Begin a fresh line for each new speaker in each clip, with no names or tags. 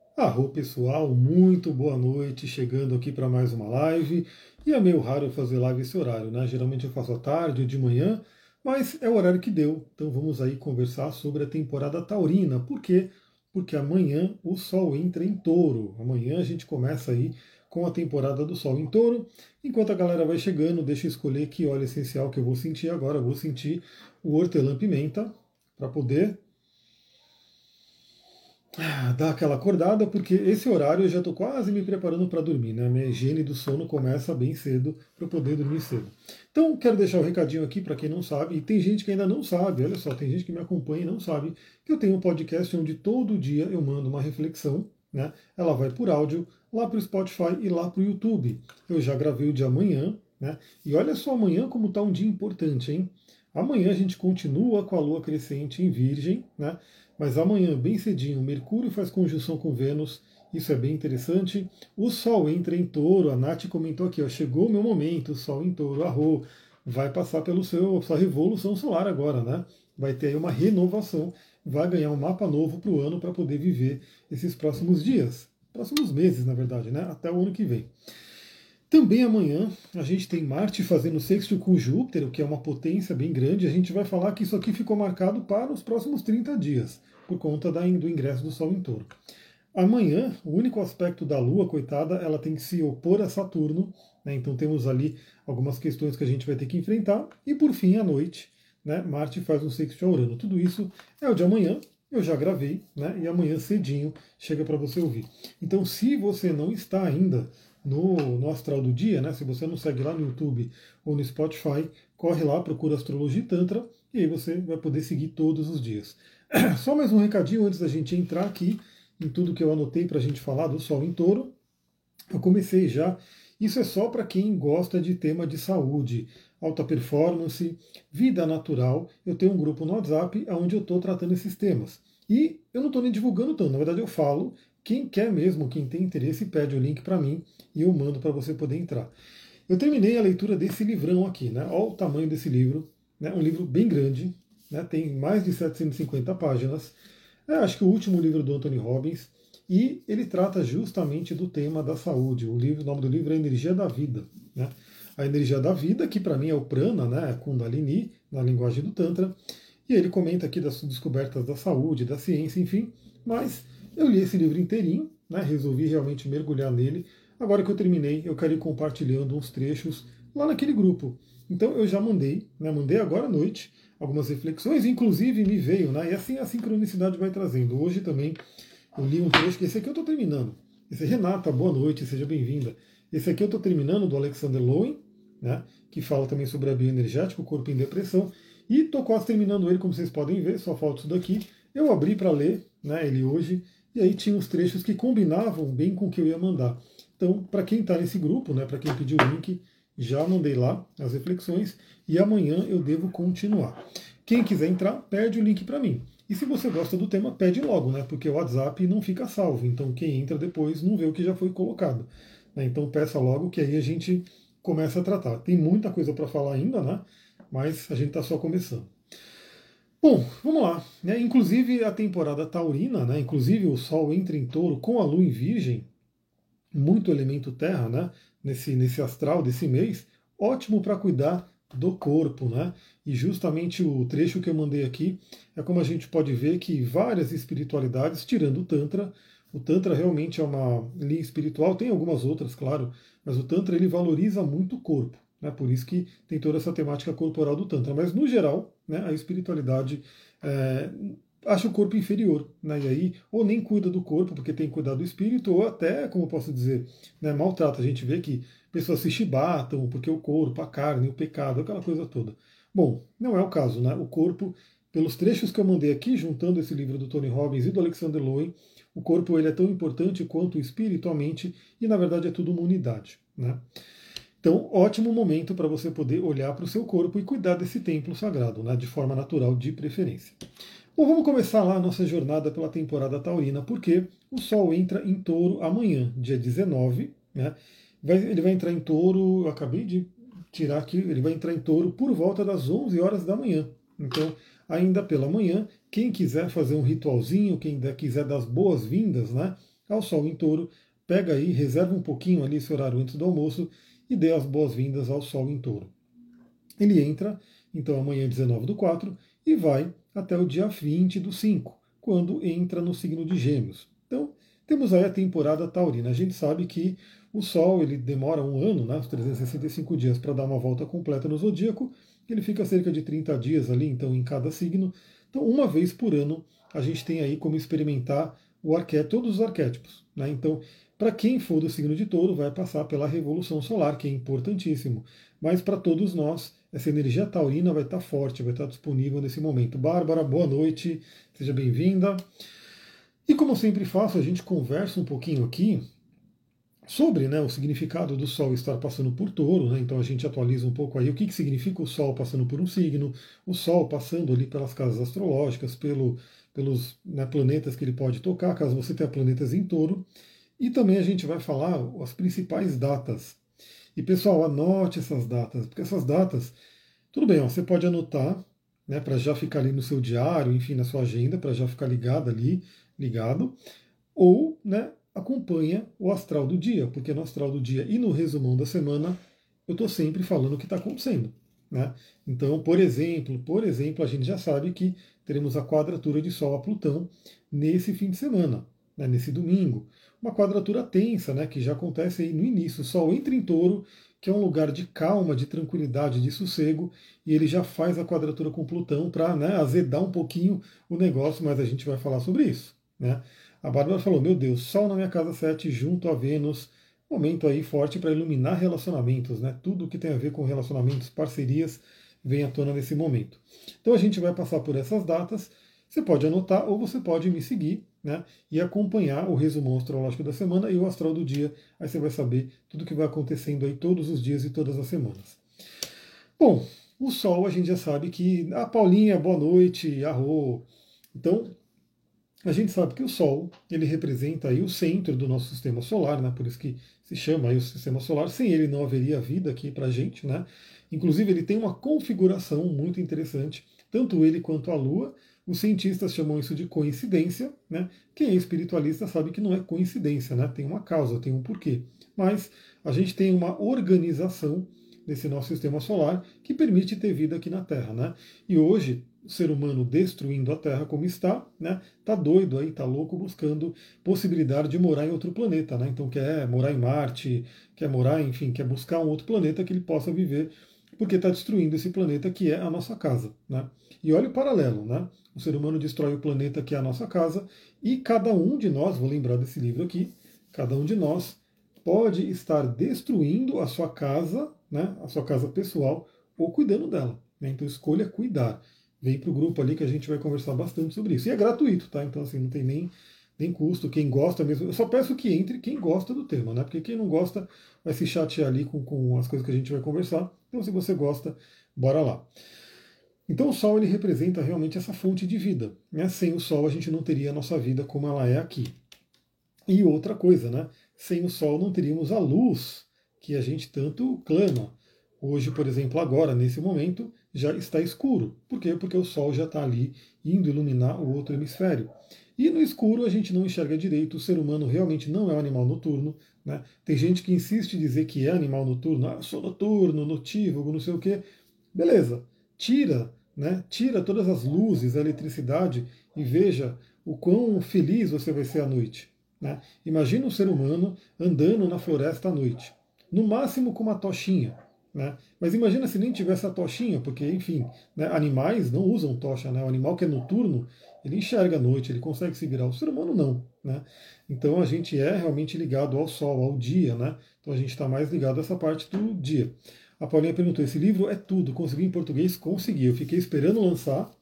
Arro pessoal, muito boa noite, chegando aqui para mais uma live. E é meio raro eu fazer live esse horário, né? Geralmente eu faço à tarde ou de manhã, mas é o horário que deu. Então vamos aí conversar sobre a temporada taurina. Por quê? Porque amanhã o Sol entra em Touro. Amanhã a gente começa aí com a temporada do Sol em Touro. Enquanto a galera vai chegando, deixa eu escolher que óleo essencial que eu vou sentir agora. Eu vou sentir o hortelã-pimenta para poder dar aquela acordada, porque esse horário eu já estou quase me preparando para dormir, né? A minha higiene do sono começa bem cedo para eu poder dormir cedo. Então, quero deixar um recadinho aqui para quem não sabe, e tem gente que ainda não sabe, olha só, tem gente que me acompanha e não sabe, que eu tenho um podcast onde todo dia eu mando uma reflexão, né? Ela vai por áudio lá para o Spotify e lá para o YouTube. Eu já gravei o de amanhã, né? E olha só amanhã como está um dia importante, hein? Amanhã a gente continua com a lua crescente em Virgem, né? Mas amanhã, bem cedinho, Mercúrio faz conjunção com Vênus, isso é bem interessante. O Sol entra em Touro, a Nath comentou aqui, ó, chegou o meu momento, o Sol em Touro, arro, vai passar pelo sua revolução solar agora, né? Vai ter aí uma renovação, vai ganhar um mapa novo para o ano para poder viver esses próximos dias, próximos meses, na verdade, né? Até o ano que vem. Também amanhã a gente tem Marte fazendo sexto com Júpiter, o que é uma potência bem grande. A gente vai falar que isso aqui ficou marcado para os próximos 30 dias, por conta do ingresso do Sol em Touro. Amanhã, o único aspecto da Lua, coitada, ela tem que se opor a Saturno, né? Então temos ali algumas questões que a gente vai ter que enfrentar. E por fim, à noite, né, Marte faz um sexto a Urano. Tudo isso é o de amanhã, eu já gravei, né? E amanhã cedinho chega para você ouvir. Então, se você não está ainda no Astral do Dia, né? Se você não segue lá no YouTube ou no Spotify, corre lá, procura Astrologia e Tantra, e aí você vai poder seguir todos os dias. Só mais um recadinho antes da gente entrar aqui em tudo que eu anotei para a gente falar do Sol em Touro. Eu comecei já. Isso é só para quem gosta de tema de saúde, alta performance, vida natural. Eu tenho um grupo no WhatsApp onde eu estou tratando esses temas. E eu não estou nem divulgando tanto, na verdade eu falo. Quem quer mesmo, quem tem interesse, pede o link para mim e eu mando para você poder entrar. Eu terminei a leitura desse livrão aqui, né? Olha o tamanho desse livro, né? Um livro bem grande, né? Tem mais de 750 páginas. Acho que o último livro do Anthony Robbins, e ele trata justamente do tema da saúde. O nome do livro é Energia da Vida. Né? A energia da vida, que para mim é o prana, né? Kundalini, na linguagem do Tantra, e ele comenta aqui das descobertas da saúde, da ciência, enfim. Mas eu li esse livro inteirinho, né? Resolvi realmente mergulhar nele. Agora que eu terminei, eu quero ir compartilhando uns trechos lá naquele grupo. Então eu já mandei, né? Mandei agora à noite algumas reflexões, inclusive me veio, né? E assim a sincronicidade vai trazendo. Hoje também eu li um trecho, que esse aqui eu estou terminando. Esse é Renata, boa noite, seja bem-vinda. Esse aqui eu estou terminando, do Alexander Lowen, né? Que fala também sobre a bioenergética, o corpo em depressão. E estou quase terminando ele, como vocês podem ver, só falta isso daqui. Eu abri para ler, né, ele hoje, e aí tinha os trechos que combinavam bem com o que eu ia mandar. Então, para quem está nesse grupo, né, para quem pediu o link, já mandei lá as reflexões e amanhã eu devo continuar. Quem quiser entrar, pede o link para mim. E se você gosta do tema, pede logo, né? Porque o WhatsApp não fica salvo. Então quem entra depois não vê o que já foi colocado. Né? Então peça logo que aí a gente começa a tratar. Tem muita coisa para falar ainda, né? Mas a gente está só começando. Bom, vamos lá. Né? Inclusive a temporada taurina, né? Inclusive o Sol entra em Touro com a Lua em Virgem, muito elemento terra, né? Nesse astral desse mês, ótimo para cuidar do corpo, né? E justamente o trecho que eu mandei aqui é como a gente pode ver que várias espiritualidades, tirando o Tantra realmente é uma linha espiritual, tem algumas outras, claro, mas o Tantra ele valoriza muito o corpo, né? Por isso que tem toda essa temática corporal do Tantra. Mas no geral, né, a espiritualidade é, acha o corpo inferior, né? E aí, ou nem cuida do corpo, porque tem que cuidar do espírito, ou até, como eu posso dizer, né, maltrata. A gente vê que pessoas se chibatam, porque o corpo, a carne, o pecado, aquela coisa toda. Bom, não é o caso, né? O corpo, pelos trechos que eu mandei aqui, juntando esse livro do Tony Robbins e do Alexander Lowen, o corpo ele é tão importante quanto espiritualmente, e na verdade é tudo uma unidade, né? Então, ótimo momento para você poder olhar para o seu corpo e cuidar desse templo sagrado, né, de forma natural, de preferência. Bom, vamos começar lá a nossa jornada pela temporada taurina, porque o Sol entra em Touro amanhã, dia 19, né? Ele vai entrar em Touro, eu acabei de tirar aqui, ele vai entrar em Touro por volta das 11 horas da manhã. Então, ainda pela manhã, quem quiser fazer um ritualzinho, quem quiser dar as boas-vindas, né, ao Sol em Touro. Pega aí, reserva um pouquinho ali esse horário antes do almoço e dê as boas-vindas ao Sol em Touro. Ele entra, então, amanhã 19/4 e vai até o dia 20/5, quando entra no signo de Gêmeos. Então, temos aí a temporada taurina. A gente sabe que o Sol ele demora um ano, né, os 365 dias, para dar uma volta completa no zodíaco. Ele fica cerca de 30 dias ali, então, em cada signo. Então, uma vez por ano, a gente tem aí como experimentar todos os arquétipos. Né? Então, para quem for do signo de Touro, vai passar pela Revolução Solar, que é importantíssimo. Mas para todos nós, essa energia taurina vai estar forte, vai estar disponível nesse momento. Bárbara, boa noite, seja bem-vinda. E como eu sempre faço, a gente conversa um pouquinho aqui sobre, né, o significado do Sol estar passando por Touro, né? Então a gente atualiza um pouco aí o que significa o Sol passando por um signo, o Sol passando ali pelas casas astrológicas, pelos, né, planetas que ele pode tocar, caso você tenha planetas em Touro. E também a gente vai falar as principais datas. E pessoal, anote essas datas, porque essas datas, tudo bem, ó, você pode anotar, né, para já ficar ali no seu diário, enfim, na sua agenda, para já ficar ligado, ou, né, acompanha o astral do dia, porque no astral do dia e no resumão da semana eu estou sempre falando o que está acontecendo. Né? Então, por exemplo, a gente já sabe que teremos a quadratura de Sol a Plutão nesse fim de semana, né, nesse domingo. Uma quadratura tensa, né, que já acontece aí no início. O Sol entra em Touro, que é um lugar de calma, de tranquilidade, de sossego, e ele já faz a quadratura com Plutão para, né, azedar um pouquinho o negócio, mas a gente vai falar sobre isso. Né? A Bárbara falou, meu Deus, Sol na minha casa 7 junto a Vênus, momento aí forte para iluminar relacionamentos, né? Tudo que tem a ver com relacionamentos, parcerias, vem à tona nesse momento. Então a gente vai passar por essas datas, você pode anotar ou você pode me seguir, né? E acompanhar o resumão astrológico da semana e o astral do dia, aí você vai saber tudo que vai acontecendo aí todos os dias e todas as semanas. Bom, o Sol a gente já sabe que, Paulinha, boa noite, arro. Então, a gente sabe que o Sol, ele representa aí o centro do nosso sistema solar, né? Por isso que se chama aí o sistema solar. Sem ele não haveria vida aqui para a gente, né? Inclusive ele tem uma configuração muito interessante, tanto ele quanto a Lua. Os cientistas chamam isso de coincidência, né? Quem é espiritualista sabe que não é coincidência, né? Tem uma causa, tem um porquê. Mas a gente tem uma organização desse nosso sistema solar que permite ter vida aqui na Terra, né? E hoje o ser humano destruindo a Terra como está, né? Tá doido aí, tá louco buscando possibilidade de morar em outro planeta, né? Então quer morar em Marte, quer morar, enfim, quer buscar um outro planeta que ele possa viver, porque está destruindo esse planeta que é a nossa casa, né? E olha o paralelo, né? O ser humano destrói o planeta que é a nossa casa e cada um de nós, vou lembrar desse livro aqui, cada um de nós pode estar destruindo a sua casa, né? A sua casa pessoal ou cuidando dela. Né? Então escolha cuidar. Vem para o grupo ali que a gente vai conversar bastante sobre isso. E é gratuito, tá? Então, assim, não tem nem custo. Quem gosta mesmo. Eu só peço que entre quem gosta do tema, né? Porque quem não gosta vai se chatear ali com as coisas que a gente vai conversar. Então, se você gosta, bora lá. Então, o Sol ele representa realmente essa fonte de vida. Né? Sem o Sol, a gente não teria a nossa vida como ela é aqui. E outra coisa, né? Sem o Sol, não teríamos a luz que a gente tanto clama. Hoje, por exemplo, agora, nesse momento, já está escuro. Por quê? Porque o Sol já está ali indo iluminar o outro hemisfério. E no escuro a gente não enxerga direito, o ser humano realmente não é um animal noturno. Né? Tem gente que insiste em dizer que é animal noturno, sou noturno, notívago, não sei o quê. Beleza, tira, né? Tira todas as luzes, a eletricidade e veja o quão feliz você vai ser à noite. Né? Imagina um ser humano andando na floresta à noite, no máximo com uma tochinha. Né? Mas imagina se nem tivesse a tochinha, porque, enfim, né, animais não usam tocha. Né? O animal que é noturno, ele enxerga à noite, ele consegue se virar. O ser humano não. Né? Então a gente é realmente ligado ao sol, ao dia. Né? Então a gente está mais ligado a essa parte do dia. A Paulinha perguntou, esse livro é tudo, consegui em português? Consegui. Eu fiquei esperando lançar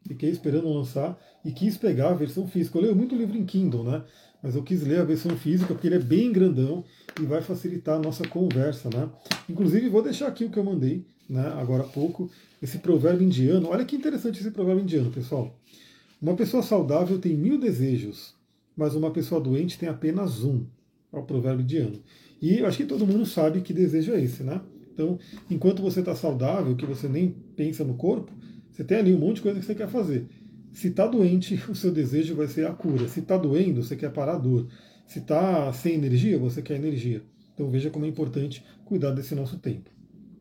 e quis pegar a versão física. Eu leio muito livro em Kindle, né? Mas eu quis ler a versão física porque ele é bem grandão e vai facilitar a nossa conversa, né? Inclusive, vou deixar aqui o que eu mandei, né, agora há pouco, esse provérbio indiano. Olha que interessante esse provérbio indiano, pessoal. Uma pessoa saudável tem 1000 desejos, mas uma pessoa doente tem apenas um. É o provérbio indiano. E eu acho que todo mundo sabe que desejo é esse, né? Então, enquanto você está saudável, que você nem pensa no corpo, você tem ali um monte de coisa que você quer fazer. Se está doente, o seu desejo vai ser a cura. Se está doendo, você quer parar a dor. Se está sem energia, você quer energia. Então veja como é importante cuidar desse nosso tempo.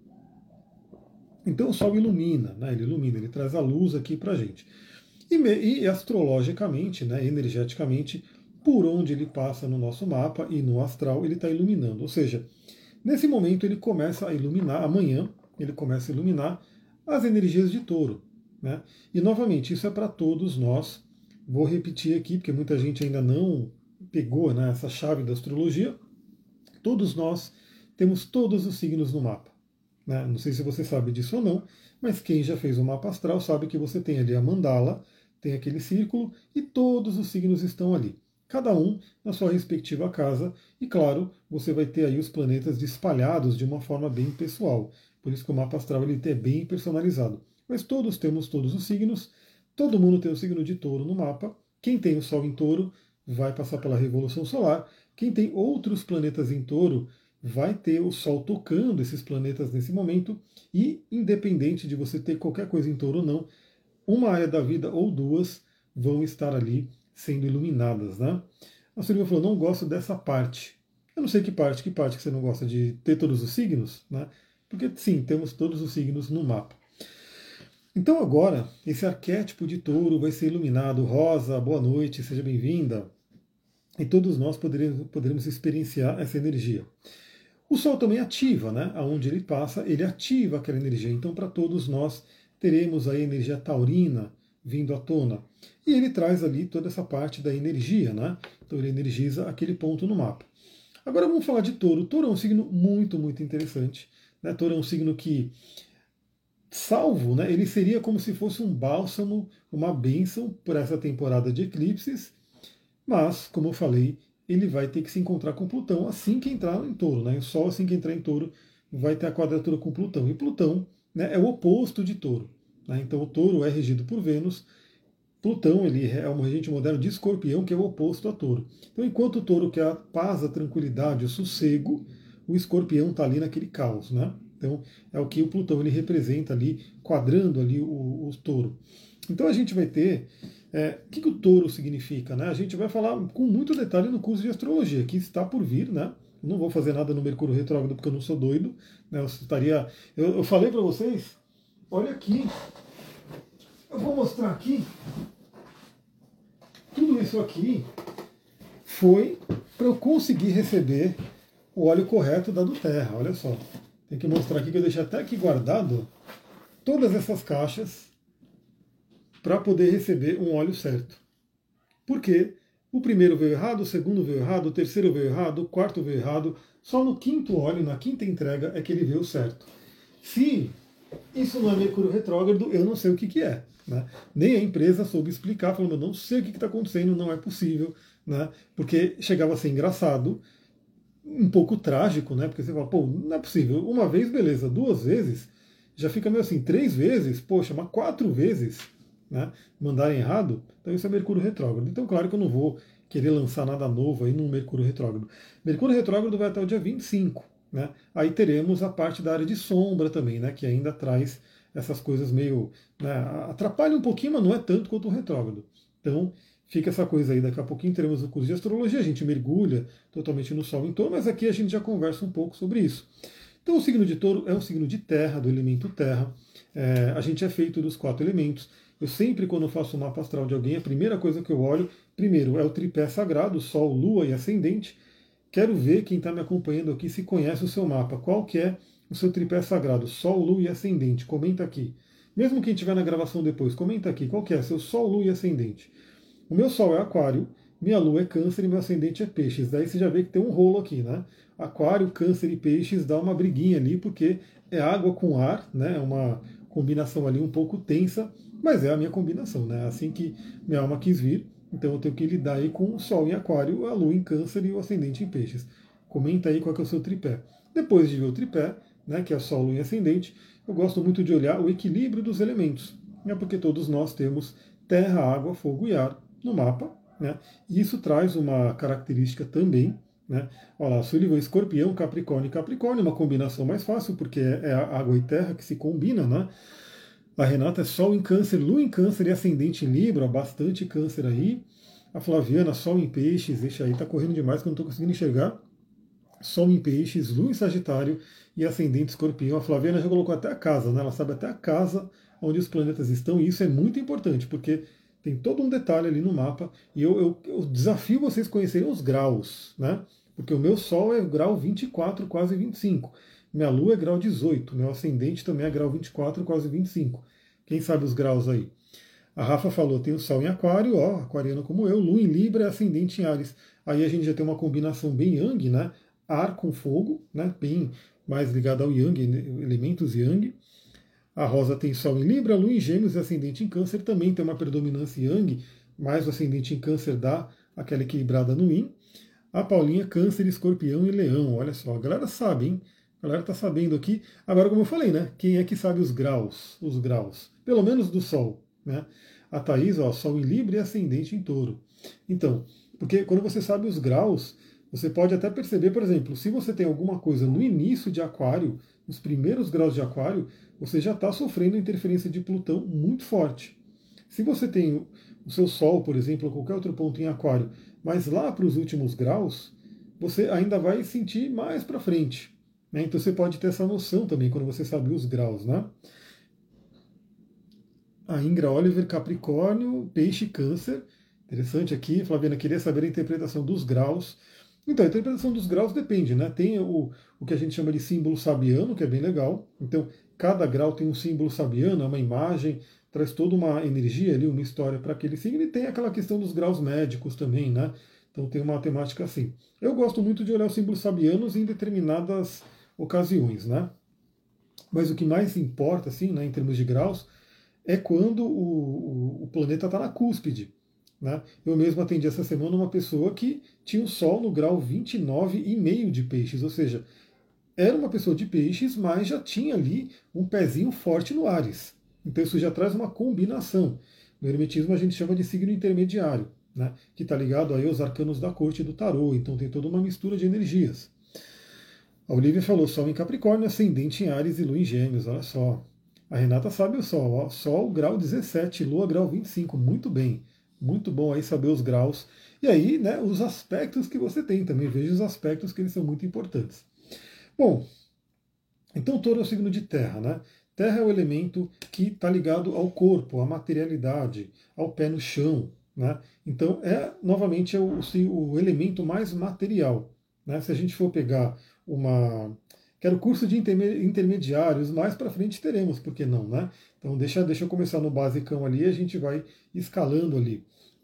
Então o Sol ilumina, né? Ele ilumina, ele traz a luz aqui para a gente. E astrologicamente, né, energeticamente, por onde ele passa no nosso mapa e no astral, ele está iluminando. Ou seja, nesse momento ele começa a iluminar, amanhã ele começa a iluminar as energias de Touro. Né? E novamente, isso é para todos nós. Vou repetir aqui, porque muita gente ainda não pegou, né, essa chave da astrologia. Todos nós temos todos os signos no mapa. Né? Não sei se você sabe disso ou não, mas quem já fez o mapa astral sabe que você tem ali a mandala, tem aquele círculo e todos os signos estão ali. Cada um na sua respectiva casa, e claro, você vai ter aí os planetas espalhados de uma forma bem pessoal. Por isso que o mapa astral ele é bem personalizado. Mas todos temos todos os signos, todo mundo tem o signo de Touro no mapa. Quem tem o Sol em Touro vai passar pela Revolução Solar. Quem tem outros planetas em Touro vai ter o Sol tocando esses planetas nesse momento, e independente de você ter qualquer coisa em Touro ou não, uma área da vida ou duas vão estar ali sendo iluminadas. Né? A Silvia falou, não gosto dessa parte. Eu não sei que parte que você não gosta de ter todos os signos, né? Porque sim, temos todos os signos no mapa. Então agora, esse arquétipo de Touro vai ser iluminado. Rosa, boa noite, seja bem-vinda. E todos nós poderemos experienciar essa energia. O Sol também ativa, né? Aonde ele passa, ele ativa aquela energia. Então, para todos nós, teremos a energia taurina vindo à tona. E ele traz ali toda essa parte da energia, né? Então, ele energiza aquele ponto no mapa. Agora vamos falar de Touro. Touro é um signo muito, muito interessante. Né? Touro é um signo que, salvo, né? Ele seria como se fosse um bálsamo, uma bênção por essa temporada de eclipses. Mas, como eu falei, ele vai ter que se encontrar com Plutão assim que entrar em Touro. Né? O Sol, assim que entrar em Touro, vai ter a quadratura com Plutão. E Plutão, né, é o oposto de Touro. Né? Então o Touro é regido por Vênus. Plutão ele é um regente moderno de Escorpião, que é o oposto a Touro. Então enquanto o Touro quer a paz, a tranquilidade, o sossego, o Escorpião está ali naquele caos. Né? Então é o que o Plutão ele representa ali, quadrando ali o Touro. Então a gente vai ter... o que o touro significa? Né? A gente vai falar com muito detalhe no curso de astrologia, que está por vir. Né? Eu não vou fazer nada no Mercúrio retrógrado porque eu não sou doido. Né? Eu falei para vocês, olha aqui, eu vou mostrar aqui. Tudo isso aqui foi para eu conseguir receber o óleo correto da Terra. Olha só, tem que mostrar aqui que eu deixei até aqui guardado todas essas caixas para poder receber um óleo certo. Porque o primeiro veio errado, o segundo veio errado, o terceiro veio errado, o quarto veio errado. Só no quinto óleo, na quinta entrega, é que ele veio certo. Se isso não é Mercúrio retrógrado, eu não sei o que é. Né? Nem a empresa soube explicar, falando, eu não sei o que está acontecendo, não é possível. Né? Porque chegava a ser engraçado, um pouco trágico, né? Porque você fala, pô, não é possível. Uma vez, beleza, duas vezes, já fica meio assim, três vezes, poxa, mas quatro vezes. Né, mandarem errado, então isso é Mercúrio retrógrado. Então, claro que eu não vou querer lançar nada novo aí no Mercúrio retrógrado. Mercúrio retrógrado vai até o dia 25. Né? Aí teremos a parte da área de sombra também, né, que ainda traz essas coisas meio... Né, atrapalha um pouquinho, mas não é tanto quanto o retrógrado. Então, fica essa coisa aí. Daqui a pouquinho teremos o curso de astrologia, a gente mergulha totalmente no Sol em Touro, mas aqui a gente já conversa um pouco sobre isso. Então, o signo de Touro é um signo de terra, do elemento terra. A gente é feito dos 4 elementos. Eu sempre, quando eu faço um mapa astral de alguém, a primeira coisa que eu olho, primeiro, é o tripé sagrado, Sol, Lua e Ascendente. Quero ver quem está me acompanhando aqui se conhece o seu mapa. Qual que é o seu tripé sagrado? Sol, Lua e Ascendente. Comenta aqui. Mesmo quem estiver na gravação depois, comenta aqui. Qual que é? Seu Sol, Lua e Ascendente. O meu Sol é Aquário, minha Lua é Câncer e meu Ascendente é Peixes. Daí você já vê que tem um rolo aqui, né? Aquário, Câncer e Peixes dá uma briguinha ali, porque é água com ar, né? É uma combinação ali um pouco tensa, mas é a minha combinação, né? Assim que minha alma quis vir, então eu tenho que lidar aí com o Sol em Aquário, a Lua em Câncer e o Ascendente em Peixes. Comenta aí qual que é o seu tripé. Depois de ver o tripé, né, que é Sol, Lua e Ascendente, eu gosto muito de olhar o equilíbrio dos elementos, né, porque todos nós temos terra, água, fogo e ar no mapa, né, e isso traz uma característica também. Né? Olha lá, Sullivan, Escorpião, Capricórnio e Capricórnio, uma combinação mais fácil, porque é a água e terra que se combina, né? A Renata é Sol em Câncer, Lua em Câncer e Ascendente em Libra, bastante Câncer aí. A Flaviana, Sol em Peixes, deixa aí, tá correndo demais que eu não estou conseguindo enxergar. Sol em Peixes, Lua em Sagitário e Ascendente Escorpião. A Flaviana já colocou até a casa, né? Ela sabe até a casa onde os planetas estão, e isso é muito importante, porque tem todo um detalhe ali no mapa, e eu desafio vocês conhecerem os graus, né? Porque o meu Sol é grau 24, quase 25. Minha Lua é grau 18, meu Ascendente também é grau 24, quase 25. Quem sabe os graus aí? A Rafa falou, tem o Sol em Aquário, ó, aquariano como eu, Lua em Libra e Ascendente em Áries. Aí a gente já tem uma combinação bem Yang, né? Ar com fogo, né? Bem mais ligado ao Yang, elementos Yang. A Rosa tem Sol em Libra, Lua em Gêmeos e Ascendente em Câncer. Também tem uma predominância Yang, mais o Ascendente em Câncer dá aquela equilibrada no Yin. A Paulinha, Câncer, Escorpião e Leão. Olha só, a galera sabe, hein? A galera tá sabendo aqui. Agora, como eu falei, né? Quem é que sabe os graus? Os graus. Pelo menos do Sol, né? A Thaís, ó, Sol em Libra e Ascendente em Touro. Então, porque quando você sabe os graus, você pode até perceber, por exemplo, se você tem alguma coisa no início de Aquário, nos primeiros graus de Aquário, você já está sofrendo interferência de Plutão muito forte. Se você tem o seu Sol, por exemplo, ou qualquer outro ponto em Aquário, mas lá para os últimos graus, você ainda vai sentir mais para frente. Né? Então você pode ter essa noção também quando você sabe os graus. Né? A Ingra Oliver, Capricórnio, Peixe e Câncer. Interessante aqui, Flaviana queria saber a interpretação dos graus. Então, a interpretação dos graus depende, né? Tem o que a gente chama de símbolo sabiano, que é bem legal. Então, cada grau tem um símbolo sabiano, é uma imagem, traz toda uma energia ali, uma história para aquele signo. E tem aquela questão dos graus médicos também, né? Então, tem uma temática assim. Eu gosto muito de olhar os símbolos sabianos em determinadas ocasiões, né? Mas o que mais importa, assim, né, em termos de graus, é quando o planeta está na cúspide. Né? Eu mesmo atendi essa semana uma pessoa que tinha o Sol no grau 29,5 de peixes, ou seja, era uma pessoa de peixes, mas já tinha ali um pezinho forte no Áries. Então isso já traz uma combinação. No Hermetismo a gente chama de signo intermediário, né? Que está ligado aí aos arcanos da corte do tarô, então tem toda uma mistura de energias. A Olivia falou Sol em Capricórnio, Ascendente em Áries e Lua em Gêmeos, olha só. A Renata sabe o Sol, ó. Sol grau 17, Lua grau 25, muito bem. Muito bom aí saber os graus. E aí, né, os aspectos que você tem também, veja os aspectos que eles são muito importantes. Bom, então Touro é o signo de terra, né? Terra é o elemento que está ligado ao corpo, à materialidade, ao pé no chão, né? Então novamente o elemento mais material, né? Se a gente for pegar quero curso de intermediários, mais para frente teremos, por que não, né? Então deixa eu começar no basicão ali, a gente vai escalando ali.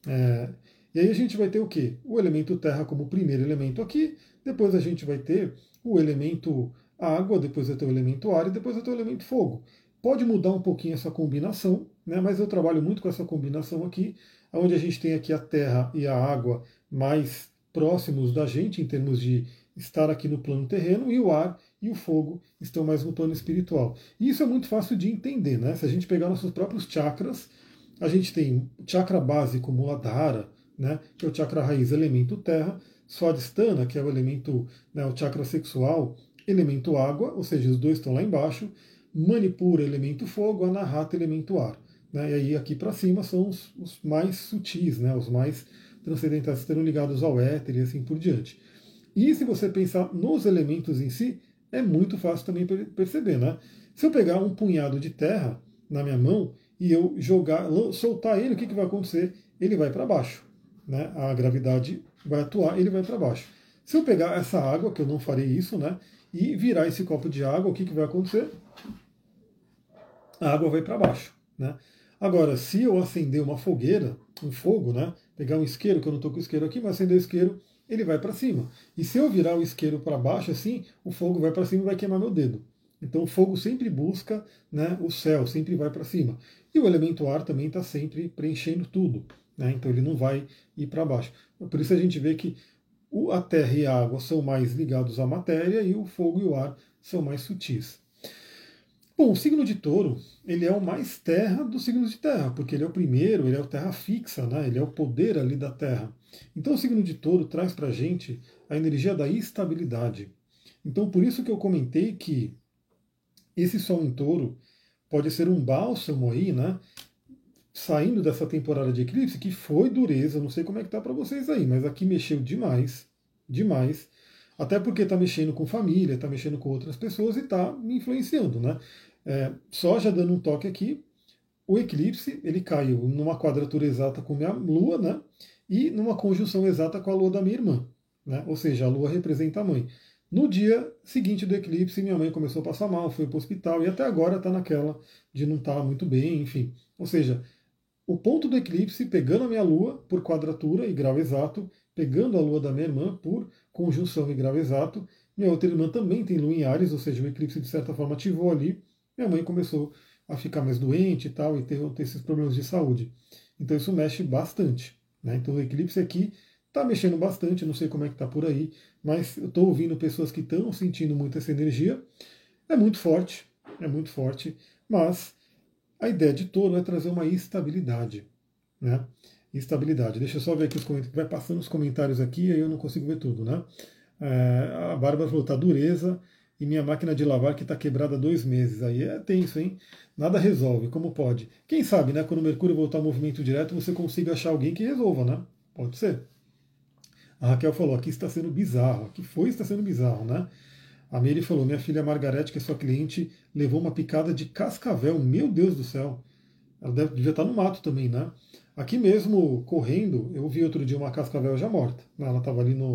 E aí a gente vai ter o quê? O elemento terra como primeiro elemento aqui, depois a gente vai ter o elemento água, depois vai ter o elemento ar e depois vai ter o elemento fogo. Pode mudar um pouquinho essa combinação, né? Mas eu trabalho muito com essa combinação aqui, onde a gente tem aqui a terra e a água mais próximos da gente em termos de estar aqui no plano terreno, e o ar e o fogo estão mais no plano espiritual. E isso é muito fácil de entender, né? Se a gente pegar nossos próprios chakras, a gente tem o chakra básico Muladhara, né, que é o chakra raiz, elemento terra, Swadhisthana, que é o elemento, né, o chakra sexual, elemento água, ou seja, os dois estão lá embaixo, Manipura, elemento fogo, Anahata, elemento ar. Né, e aí aqui para cima são os mais sutis, né, os mais transcendentais, estão ligados ao éter e assim por diante. E se você pensar nos elementos em si, é muito fácil também perceber, né? Se eu pegar um punhado de terra na minha mão e eu soltar ele, o que vai acontecer? Ele vai para baixo, né? A gravidade vai atuar, ele vai para baixo. Se eu pegar essa água, que eu não farei isso, né? E virar esse copo de água, o que vai acontecer? A água vai para baixo, né? Agora, se eu acender uma fogueira, um fogo, né? Pegar um isqueiro, que eu não estou com isqueiro aqui, mas acender o isqueiro, ele vai para cima. E se eu virar o isqueiro para baixo, assim, o fogo vai para cima e vai queimar meu dedo. Então o fogo sempre busca, né, o céu, sempre vai para cima. E o elemento ar também está sempre preenchendo tudo. Né, então ele não vai ir para baixo. Por isso a gente vê que a terra e a água são mais ligados à matéria e o fogo e o ar são mais sutis. Bom, o signo de touro, ele é o mais terra dos signos de terra, porque ele é o primeiro, ele é o terra fixa, né? Ele é o poder ali da terra. Então o signo de touro traz para a gente a energia da estabilidade. Então por isso que eu comentei que esse sol em touro pode ser um bálsamo aí, né? saindo dessa temporada de eclipse, que foi dureza, não sei como é que tá para vocês aí, mas aqui mexeu demais, demais. Até porque está mexendo com família, está mexendo com outras pessoas e está me influenciando, né? Só já dando um toque aqui, o eclipse ele caiu numa quadratura exata com minha Lua, né? E numa conjunção exata com a Lua da minha irmã, né? Ou seja, a Lua representa a mãe. No dia seguinte do eclipse, minha mãe começou a passar mal, foi para o hospital e até agora está naquela de não estar muito bem, enfim. Ou seja, o ponto do eclipse pegando a minha Lua por quadratura e grau exato, pegando a Lua da minha irmã por conjunção e grau exato. Minha outra irmã também tem Lua em Áries, ou seja, o eclipse de certa forma ativou ali. Minha mãe começou a ficar mais doente e tal, e ter esses problemas de saúde. Então isso mexe bastante, né? Então o eclipse aqui está mexendo bastante, não sei como é que está por aí, mas eu estou ouvindo pessoas que estão sentindo muito essa energia. É muito forte, mas a ideia de touro é trazer uma estabilidade, né? Estabilidade. Deixa eu só ver aqui os comentários, vai passando os comentários aqui, aí eu não consigo ver tudo, né? A Bárbara falou, tá dureza, e minha máquina de lavar que está quebrada há 2 meses. Aí é tenso, hein? Nada resolve, como pode? Quem sabe, né? Quando o Mercúrio voltar ao movimento direto, você consiga achar alguém que resolva, né? Pode ser. A Raquel falou, aqui está sendo bizarro, aqui está sendo bizarro, né? A Mary falou, minha filha Margarete, que é sua cliente, levou uma picada de cascavel, meu Deus do céu. Ela devia estar no mato também, né? Aqui mesmo, correndo, eu vi outro dia uma cascavel já morta, né? Ela estava ali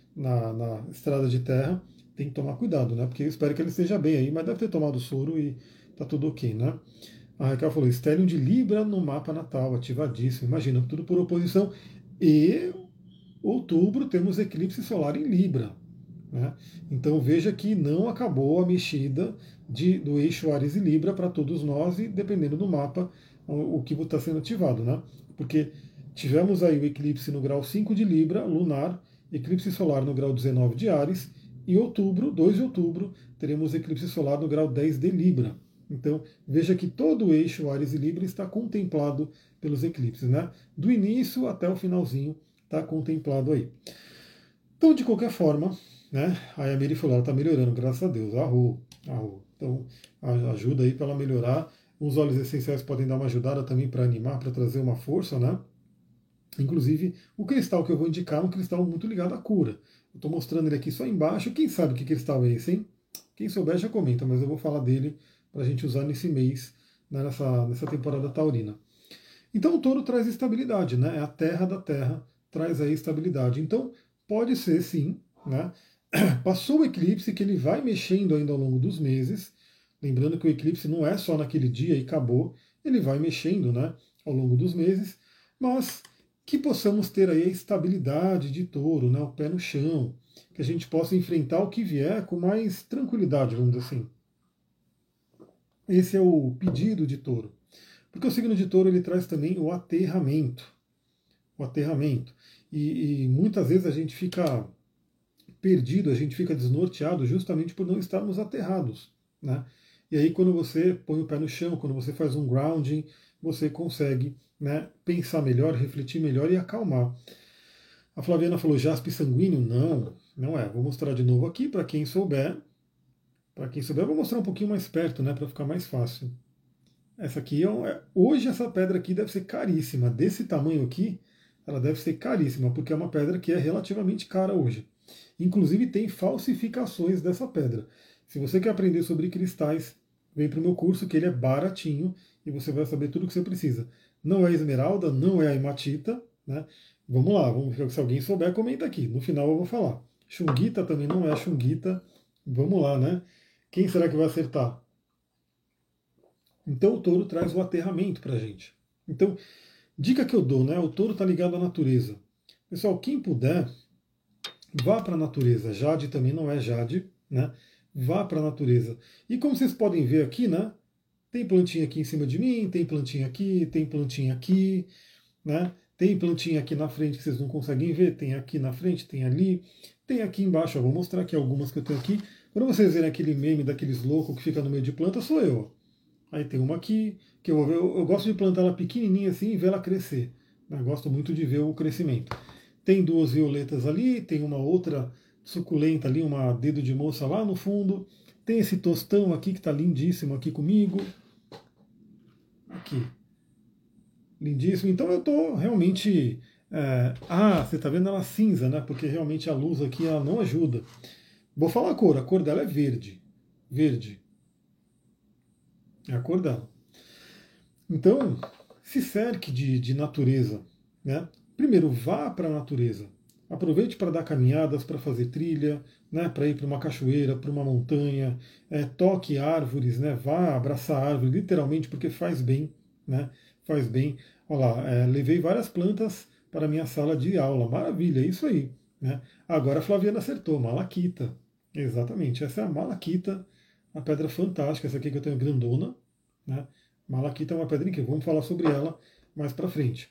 na estrada de terra. Tem que tomar cuidado, né? Porque eu espero que ele esteja bem aí, mas deve ter tomado soro e tá tudo ok, né? A Raquel falou, estélio de Libra no mapa natal, ativadíssimo. Imagina, tudo por oposição. E outubro temos eclipse solar em Libra, né? Então veja que não acabou a mexida do eixo Ares e Libra para todos nós e dependendo do mapa o que está sendo ativado, né? Porque tivemos aí o eclipse no grau 5 de Libra, lunar, eclipse solar no grau 19 de Ares, e outubro, 2 de outubro, teremos eclipse solar no grau 10 de Libra. Então veja que todo o eixo Ares e Libra está contemplado pelos eclipses, né? Do início até o finalzinho está contemplado aí. Então, de qualquer forma, né? Aí a Miri falou, ela está melhorando, graças a Deus. Arrou, arrou. Então, ajuda aí para ela melhorar. Os óleos essenciais podem dar uma ajudada também para animar, para trazer uma força, né? Inclusive, o cristal que eu vou indicar é um cristal muito ligado à cura. Eu estou mostrando ele aqui só embaixo. Quem sabe que cristal é esse, hein? Quem souber já comenta, mas eu vou falar dele para a gente usar nesse mês, né, nessa temporada taurina. Então o touro traz estabilidade, né? É a terra da terra, traz aí estabilidade. Então pode ser sim, né? Passou o eclipse que ele vai mexendo ainda ao longo dos meses. Lembrando que o eclipse não é só naquele dia e acabou, ele vai mexendo, né, ao longo dos meses, mas que possamos ter aí a estabilidade de touro, né, o pé no chão, que a gente possa enfrentar o que vier com mais tranquilidade, vamos dizer assim. Esse é o pedido de touro. Porque o signo de touro ele traz também o aterramento. O aterramento. E muitas vezes a gente fica perdido, a gente fica desnorteado justamente por não estarmos aterrados, né? E aí quando você põe o pé no chão, quando você faz um grounding, você consegue, né, pensar melhor, refletir melhor e acalmar. A Flaviana falou jaspe sanguíneo? Não, não é. Vou mostrar de novo aqui para quem souber. Para quem souber, eu vou mostrar um pouquinho mais perto, né, para ficar mais fácil. Essa aqui hoje essa pedra aqui deve ser caríssima. Desse tamanho aqui, ela deve ser caríssima, porque é uma pedra que é relativamente cara hoje. Inclusive tem falsificações dessa pedra. Se você quer aprender sobre cristais, vem para o meu curso que ele é baratinho e você vai saber tudo o que você precisa. Não é esmeralda, não é a hematita, né? Vamos lá, vamos ver se alguém souber, comenta aqui. No final eu vou falar. Chunguita também não é chunguita. Vamos lá, né? Quem será que vai acertar? Então o touro traz o aterramento para a gente. Então, dica que eu dou, né? O touro está ligado à natureza. Pessoal, quem puder, vá para a natureza. Jade também não é Jade, né? Vá para a natureza. E como vocês podem ver aqui, né? Tem plantinha aqui em cima de mim, tem plantinha aqui, né? Tem plantinha aqui na frente que vocês não conseguem ver, tem aqui na frente, tem ali, tem aqui embaixo. Eu vou mostrar aqui algumas que eu tenho aqui. Quando vocês verem aquele meme daqueles loucos que fica no meio de planta, sou eu. Aí tem uma aqui, que eu gosto de plantar ela pequenininha assim e ver ela crescer. Eu gosto muito de ver o crescimento. Tem duas violetas ali, tem uma outra suculenta ali, uma dedo de moça lá no fundo. Tem esse tostão aqui que está lindíssimo aqui comigo. Aqui. lindíssimo. Então eu estou realmente. Você está vendo ela cinza, né? Porque realmente a luz aqui ela não ajuda. Vou falar a cor dela é verde. Verde é a cor dela. Então, se cerque de natureza, né? Primeiro, vá para a natureza. Aproveite para dar caminhadas, para fazer trilha, né? Para ir para uma cachoeira, para uma montanha, toque árvores, né? Vá abraçar árvore, literalmente, porque faz bem, né? Faz bem. Olha lá, levei várias plantas para a minha sala de aula. Maravilha, é isso aí. Né? Agora a Flaviana acertou, malaquita. Exatamente, essa é a malaquita, uma pedra fantástica, essa aqui que eu tenho grandona, né? Malaquita é uma pedra incrível, vamos falar sobre ela mais para frente.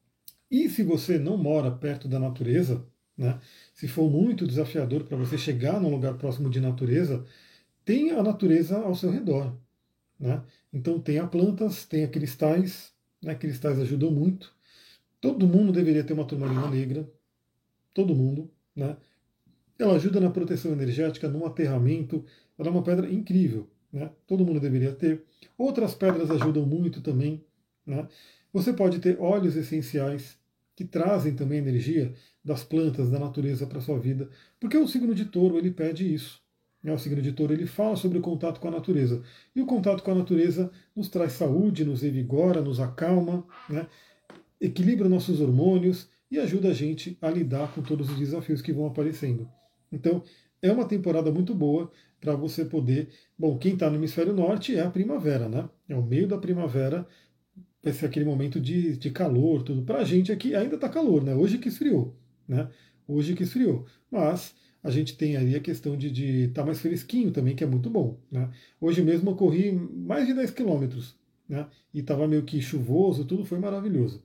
E se você não mora perto da natureza, né, se for muito desafiador para você chegar num lugar próximo de natureza, tem a natureza ao seu redor. Né? Então tenha plantas, tenha cristais, né, cristais ajudam muito. Todo mundo deveria ter uma turmalina negra, todo mundo. Né? Ela ajuda na proteção energética, no aterramento, ela é uma pedra incrível. Né? Todo mundo deveria ter. Outras pedras ajudam muito também. Né? Você pode ter óleos essenciais que trazem também energia das plantas, da natureza para a sua vida, porque o signo de touro ele pede isso. Né? O signo de touro ele fala sobre o contato com a natureza. E o contato com a natureza nos traz saúde, nos revigora, nos acalma, né? Equilibra nossos hormônios e ajuda a gente a lidar com todos os desafios que vão aparecendo. Então, é uma temporada muito boa para você poder. Bom, quem está no hemisfério norte é a primavera, né? É o meio da primavera, vai ser aquele momento de calor, tudo. Para a gente aqui ainda está calor, né? Hoje que esfriou, né? Hoje que esfriou. Mas a gente tem aí a questão de estar mais fresquinho também, que é muito bom, né? Hoje mesmo eu corri mais de 10 quilômetros, né? E estava meio que chuvoso, tudo foi maravilhoso.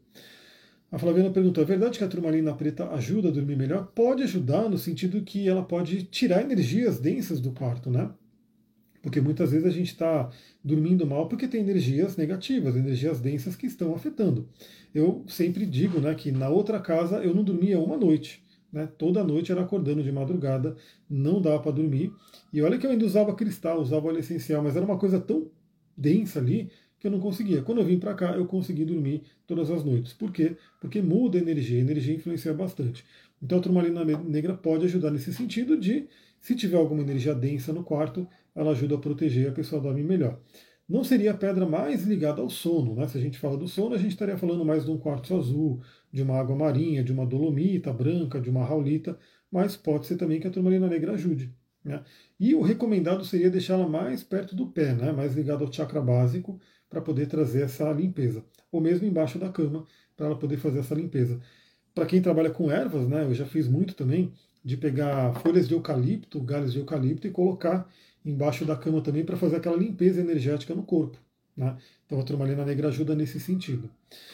A Flaviana perguntou: é verdade que a turmalina preta ajuda a dormir melhor? Pode ajudar no sentido que ela pode tirar energias densas do quarto, né? Porque muitas vezes a gente está dormindo mal porque tem energias negativas, energias densas que estão afetando. Eu sempre digo, né, que na outra casa eu não dormia uma noite. Né? Toda noite era acordando de madrugada, não dava para dormir. E olha que eu ainda usava cristal, usava óleo essencial, mas era uma coisa tão densa ali que eu não conseguia. Quando eu vim para cá, eu consegui dormir todas as noites. Por quê? Porque muda a energia influencia bastante. Então a turmalina negra pode ajudar nesse sentido de, se tiver alguma energia densa no quarto, ela ajuda a proteger e a pessoa dorme melhor. Não seria a pedra mais ligada ao sono, né? Se a gente fala do sono, a gente estaria falando mais de um quartzo azul, de uma água marinha, de uma dolomita branca, de uma raulita, mas pode ser também que a turmalina negra ajude. Né? E o recomendado seria deixá-la mais perto do pé, né? Mais ligada ao chakra básico, para poder trazer essa limpeza. Ou mesmo embaixo da cama, para ela poder fazer essa limpeza. Para quem trabalha com ervas, né, eu já fiz muito também, de pegar folhas de eucalipto, galhos de eucalipto e colocar embaixo da cama também para fazer aquela limpeza energética no corpo. Né? Então a turmalina negra ajuda nesse sentido.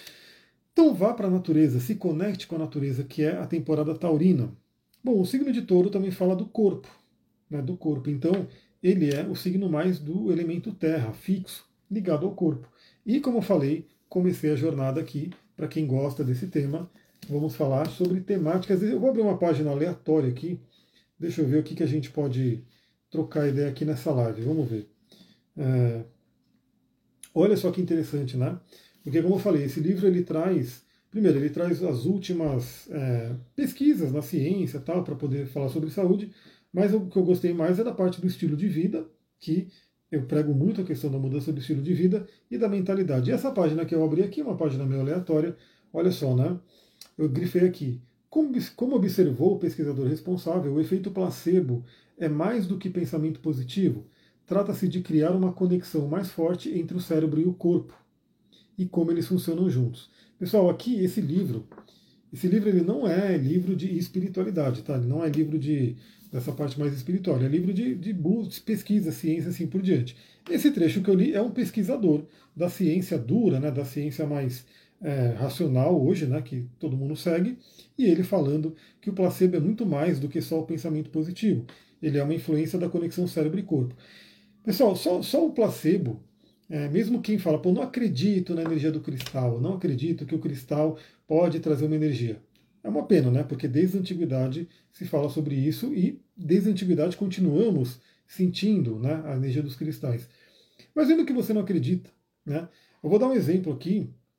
Então vá para a natureza, se conecte com a natureza, que é a temporada taurina. Bom, o signo de touro também fala do corpo, né, do corpo. Então ele é o signo mais do elemento terra, fixo, ligado ao corpo. E como eu falei, comecei a jornada aqui, para quem gosta desse tema, vamos falar sobre temáticas. Eu vou abrir uma página aleatória aqui, deixa eu ver o que a gente pode trocar ideia aqui nessa live, vamos ver. Olha só que interessante, né? Porque, como eu falei, esse livro ele traz, primeiro, ele traz as últimas pesquisas na ciência tal, para poder falar sobre saúde, mas o que eu gostei mais é da parte do estilo de vida, que eu prego muito a questão da mudança do estilo de vida e da mentalidade. E essa página que eu abri aqui, uma página meio aleatória, olha só, né? Eu grifei aqui. Como observou o pesquisador responsável, o efeito placebo é mais do que pensamento positivo. Trata-se de criar uma conexão mais forte entre o cérebro e o corpo e como eles funcionam juntos. Pessoal, aqui esse livro ele não é livro de espiritualidade, tá? Ele não é livro dessa parte mais espiritual, é livro de pesquisa, ciência, assim por diante. Esse trecho que eu li é um pesquisador da ciência dura, né, da ciência mais racional hoje, né, que todo mundo segue, e ele falando que o placebo é muito mais do que só o pensamento positivo. Ele é uma influência da conexão cérebro e corpo. Pessoal, só o placebo, mesmo quem fala, pô, não acredito na energia do cristal, não acredito que o cristal pode trazer uma energia. É uma pena, né? Porque desde a antiguidade se fala sobre isso e desde a antiguidade continuamos sentindo, né, a energia dos cristais. Mas ainda que você não acredita, né? Eu vou dar um exemplo aqui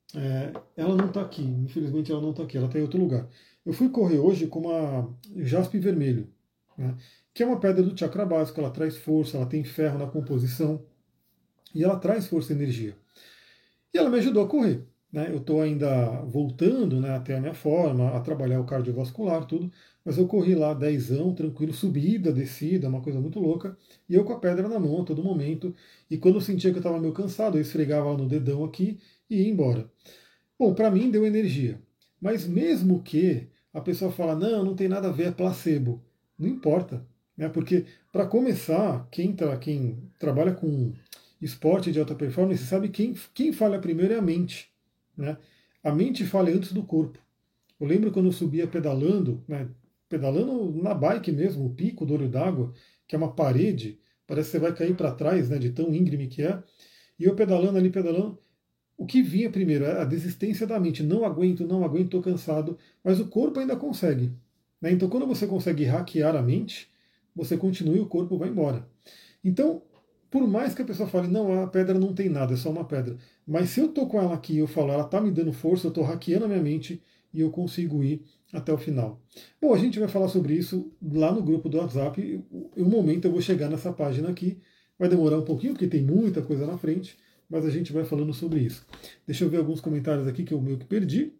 ela não está aqui, infelizmente ela não está aqui, ela está em outro lugar. Eu fui correr hoje com uma jaspe vermelho, né, que é uma pedra do chakra básico, ela traz força, ela tem ferro na composição e ela traz força e energia. E ela me ajudou a correr. Né? Eu estou ainda voltando, né, até a minha forma, a trabalhar o cardiovascular, tudo, mas eu corri lá dezão, tranquilo, subida, descida, uma coisa muito louca, e eu com a pedra na mão a todo momento, e quando eu sentia que eu estava meio cansado, eu esfregava ela no dedão aqui e ia embora. Bom, para mim deu energia, mas mesmo que a pessoa fala, não, não tem nada a ver, é placebo, não importa, né? Porque para começar, quem trabalha com esporte de alta performance sabe quem falha primeiro é a mente, né? A mente falha antes do corpo. Eu lembro quando eu subia pedalando, né, pedalando na bike mesmo, o pico do Olho d'Água, que é uma parede, parece que você vai cair para trás, né, de tão íngreme que é, e eu pedalando ali, pedalando, o que vinha primeiro é a desistência da mente. Não aguento, não aguento, estou cansado. Mas o corpo ainda consegue. Né? Então, quando você consegue hackear a mente, você continua e o corpo vai embora. Então, por mais que a pessoa fale, não, a pedra não tem nada, é só uma pedra. Mas se eu estou com ela aqui e eu falo, ela está me dando força, eu estou hackeando a minha mente e eu consigo ir até o final. Bom, a gente vai falar sobre isso lá no grupo do WhatsApp. Em um momento eu vou chegar nessa página aqui. Vai demorar um pouquinho, porque tem muita coisa na frente, mas a gente vai falando sobre isso. Deixa eu ver alguns comentários aqui que eu meio que perdi.